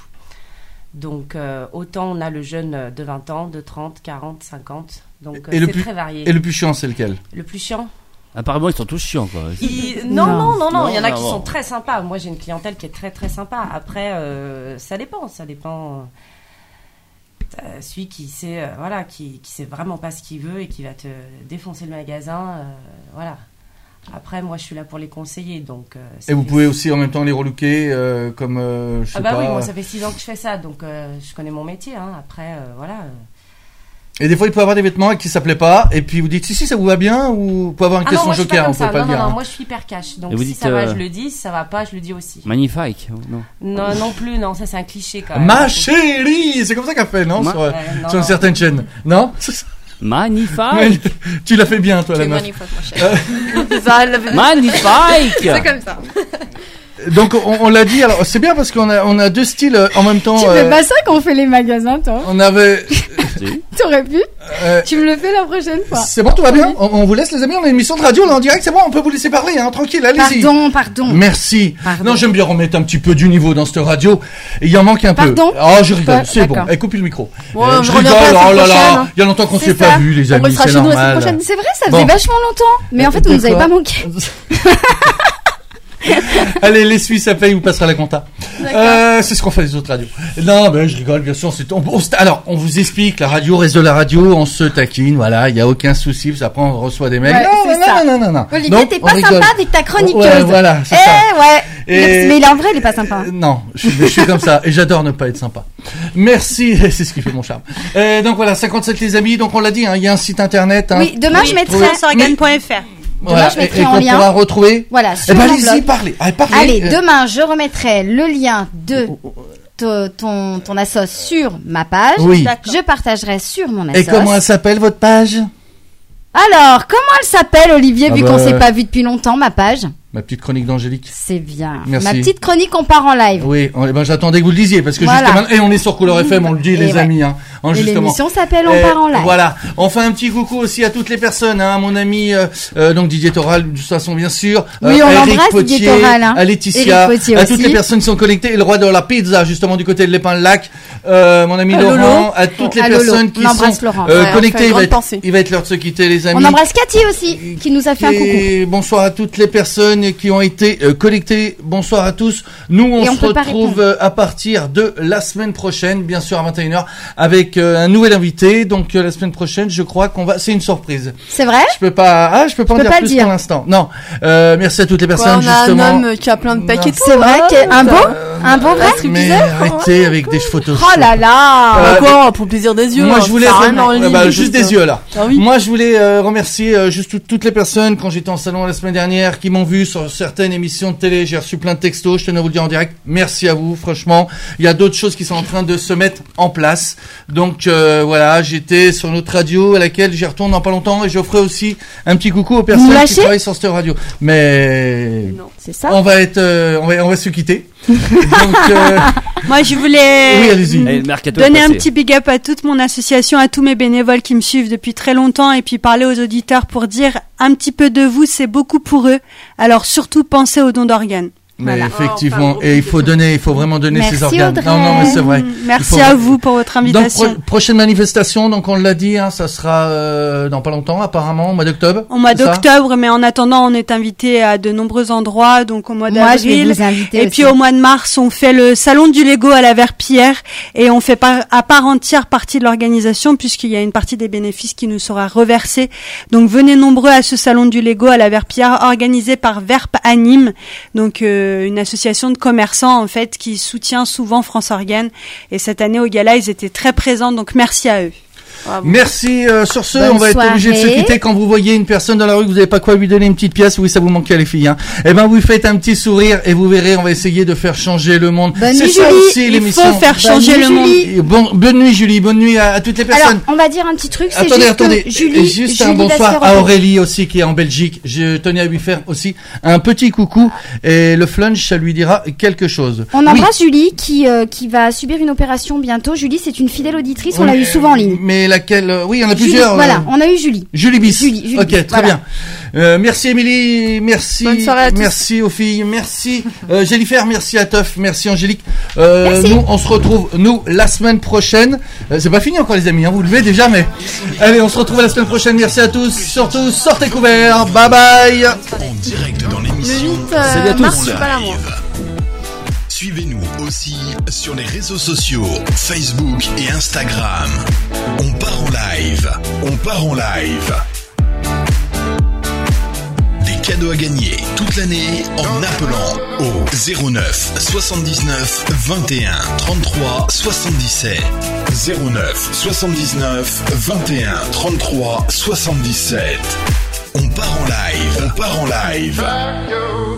Donc, autant on a le jeune de 20 ans, de 30, 40, 50. Donc, Et le c'est plus- très varié. Et le plus chiant c'est lequel? Le plus chiant Apparemment, ils sont tous chiants, quoi. Non, Non, il y en a non, qui non. sont très sympas. Moi, j'ai une clientèle qui est très, très sympa. Après, ça dépend. Celui qui sait, qui sait vraiment pas ce qu'il veut et qui va te défoncer le magasin, voilà. Après, moi, je suis là pour les conseiller, donc. Et vous pouvez aussi en même temps les relooker comme je sais Ah bah pas. oui, moi, ça fait 6 ans que je fais ça, donc je connais mon métier. Hein. Après, voilà. Et des fois, il peut avoir des vêtements qui s'appelaient pas, et puis vous dites si ça vous va bien, ou vous pouvez avoir une question moi, je suis joker, pas on comme peut pas ça. le dire. Non, hein. moi je suis hyper cash. Donc Et vous si dites, ça va, je le dis. Si ça va pas, je le dis aussi. Magnifique. Non. Non plus, non, ça c'est un cliché quand même. Ma chérie, c'est comme ça qu'elle fait, non, Ma- sur, non, sur une non. certaine chaîne, non? Magnifique. Tu l'as fait bien, toi, la meuf. Magnifique. C'est comme ça. Donc on l'a dit, alors c'est bien parce qu'on a deux styles en même temps. Tu fais pas ça quand on fait les magasins, toi. On avait. T'aurais pu. euh, Tu me le fais la prochaine fois. c'est bon, tout va bien. On vous laisse les amis, on a une émission de radio là en direct, c'est bon, on peut vous laisser parler, hein, tranquille, allez-y. Pardon. Merci. Pardon. Non, j'aime bien remettre un petit peu du niveau dans cette radio. Et il en manque un peu. Pardon. Oh, je rigole, Ouais, c'est bon. d'accord. Eh, coupez le micro. Ouais, Je je reviens rigole, pas la oh là semaine là. prochaine, hein. Il y a longtemps qu'on C'est s'est pas ça. vu, les On amis, sera c'est chez nous la semaine normal. prochaine. C'est vrai, ça Bon. faisait vachement longtemps. Mais en fait, vous nous avez quoi pas manqué. Allez, les Suisses, ça paye, vous passera la compta. C'est ce qu'on fait les autres radios. Non, mais je rigole, bien sûr. Alors, on vous explique, la radio reste de la radio, on se taquine, voilà, il y a aucun souci. Après, on reçoit des mails. Ouais, c'est ça. Non. Olivier, Donc, t'es on pas rigole. sympa avec ta chroniqueuse. Ouais, voilà, c'est ça. Ouais. Et- Mais il est en vrai, il est pas sympa. Non, je suis comme ça et j'adore ne pas être sympa. Merci, c'est ce qui fait mon charme. Donc voilà, 57 les amis, donc on l'a dit, hein, il y a un site internet. Hein, Oui, demain je mettrai. Tranceorgane.fr. voilà, je mettrai et en qu'on lien. pourra retrouver. Voilà, Eh sur ben mon allez-y, blog. parlez. Parlez. Allez, demain je remettrai le lien de ton assos sur ma page. Oui. Je partagerai sur mon assos. Et comment elle s'appelle votre page? Alors, comment elle s'appelle, Olivier, Ah vu bah, qu'on s'est pas vu depuis longtemps, ma page? Ma petite chronique d'Angélique. C'est bien. Merci. Ma petite chronique, on part en live. Oui, j'attendais que vous le disiez parce que Voilà. justement, et on est sur Couleur FM, on le dit, Et les ouais. amis, hein, Et justement. l'émission s'appelle On part en live. Voilà. On fait un petit coucou aussi à toutes les personnes, hein, à mon ami, donc Didier Toral, de toute façon, bien sûr. Oui, on Eric l'embrasse, Potier, Didier Toral, hein. à Laetitia, Eric Potier à aussi. toutes les personnes qui sont connectées, et le roi de la pizza, justement, du côté de l'Épin-le-Lac, mon ami Lolo. Laurent, à toutes les À Lolo. personnes qui On embrasse sont Laurent. Ouais, on fait connectées. une grande pensée. Il va être l'heure de se quitter, les amis. On embrasse Cathy aussi, qui nous a fait un coucou. Et bonsoir à toutes les personnes qui ont été connectées. Bonsoir à tous. Nous, on Et on se peut pas retrouve répondre. à partir de la semaine prochaine, bien sûr à 21h, avec un nouvel invité. Donc la semaine prochaine, je crois qu'on va. C'est une surprise. C'est vrai? Je peux pas en peux dire pas le plus dire. pour l'instant. Non. Merci à toutes les personnes On a justement. un homme qui a plein de pecs et tout. C'est vrai un beau? Un beau vrai? Mais arrêtez avec des photos. Oh là là! Quoi, pour le plaisir des yeux. Moi, hein, je voulais ça a rien en ligne, juste des yeux là. Ah oui. Moi, je voulais remercier juste toutes les personnes quand j'étais en salon la semaine dernière qui m'ont vu sur certaines émissions de télé. J'ai reçu plein de textos. Je tenais à vous le dire en direct. Merci à vous, franchement. Il y a d'autres choses qui sont en train de se mettre en place. Donc voilà, j'étais sur notre radio à laquelle j'y retourne dans pas longtemps et j'offrais aussi un petit coucou aux personnes qui lâchez travaillent sur cette radio. Mais C'est ça? on va être, on va se quitter. Donc Moi, je voulais oui, allez-y. Et le mercato est donner un passé. petit big up à toute mon association, à tous mes bénévoles qui me suivent depuis très longtemps et puis parler aux auditeurs pour dire un petit peu de vous, c'est beaucoup pour eux. Alors surtout pensez aux dons d'organes. Mais Voilà. effectivement, et il faut donner, il faut vraiment donner Merci, ses organes. Audrey. Non, mais c'est vrai. Merci Il faut- à vous pour votre Donc invitation. prochaine manifestation, donc on l'a dit, hein, ça sera dans pas longtemps, apparemment, au mois d'octobre. Au mois c'est ça d'octobre, mais en attendant, on est invité à de nombreux endroits, donc au mois Moi, je vais d'avril. vous inviter Et aussi. puis au mois de mars, on fait le salon du Lego à la Verpillière et on fait à part entière partie de l'organisation puisqu'il y a une partie des bénéfices qui nous sera reversée. Donc venez nombreux à ce salon du Lego à la Verpillière organisé par Verp Anime, donc une association de commerçants en fait qui soutient souvent France Organe. Et cette année au gala, ils étaient très présents, donc merci à eux. Merci. Sur ce, Bonne on va être obligé de se soirée. quitter. Quand vous voyez une personne dans la rue que vous n'avez pas quoi lui donner une petite pièce, oui, ça vous manquait les filles. Hein. Eh ben, vous faites un petit sourire et vous verrez, on va essayer de faire changer le monde. Bonne C'est nuit, ça Julie. aussi Il l'émission. faut faire changer nuit, le monde. Julie. Et bonne nuit Julie, bonne nuit à toutes les personnes. Alors, on va dire un petit truc, c'est Attendez, juste attendez, que Julie, juste un Julie va se bonsoir faire à opérer. Aurélie aussi qui est en Belgique. Je tenais à lui faire aussi un petit coucou et le flunch, ça lui dira quelque chose. On Oui. embrasse Julie qui va subir une opération bientôt. Julie, c'est une fidèle auditrice, on l'a eu souvent en ligne. Mais laquelle Oui, il y en a Julie, plusieurs. voilà, on a eu Julie. Julie Bis. Julie Ok, Bis, très voilà. bien. Merci Émilie, merci. Bonne soirée à tous. Merci aux filles, merci Jennifer, merci à Teuf, merci Angélique. Merci. Nous, on se retrouve la semaine prochaine. C'est pas fini encore les amis, hein, vous le levez déjà, mais allez, on se retrouve la semaine prochaine. Merci à tous. Surtout, sortez couverts. Bye bye. En direct dans l'émission. Salut à tous. Mars, je suis pas là, moi. Suivez-nous aussi sur les réseaux sociaux, Facebook et Instagram. On part en live. On part en live. Des cadeaux à gagner toute l'année en appelant au 09 79 21 33 77. 09 79 21 33 77. On part en live.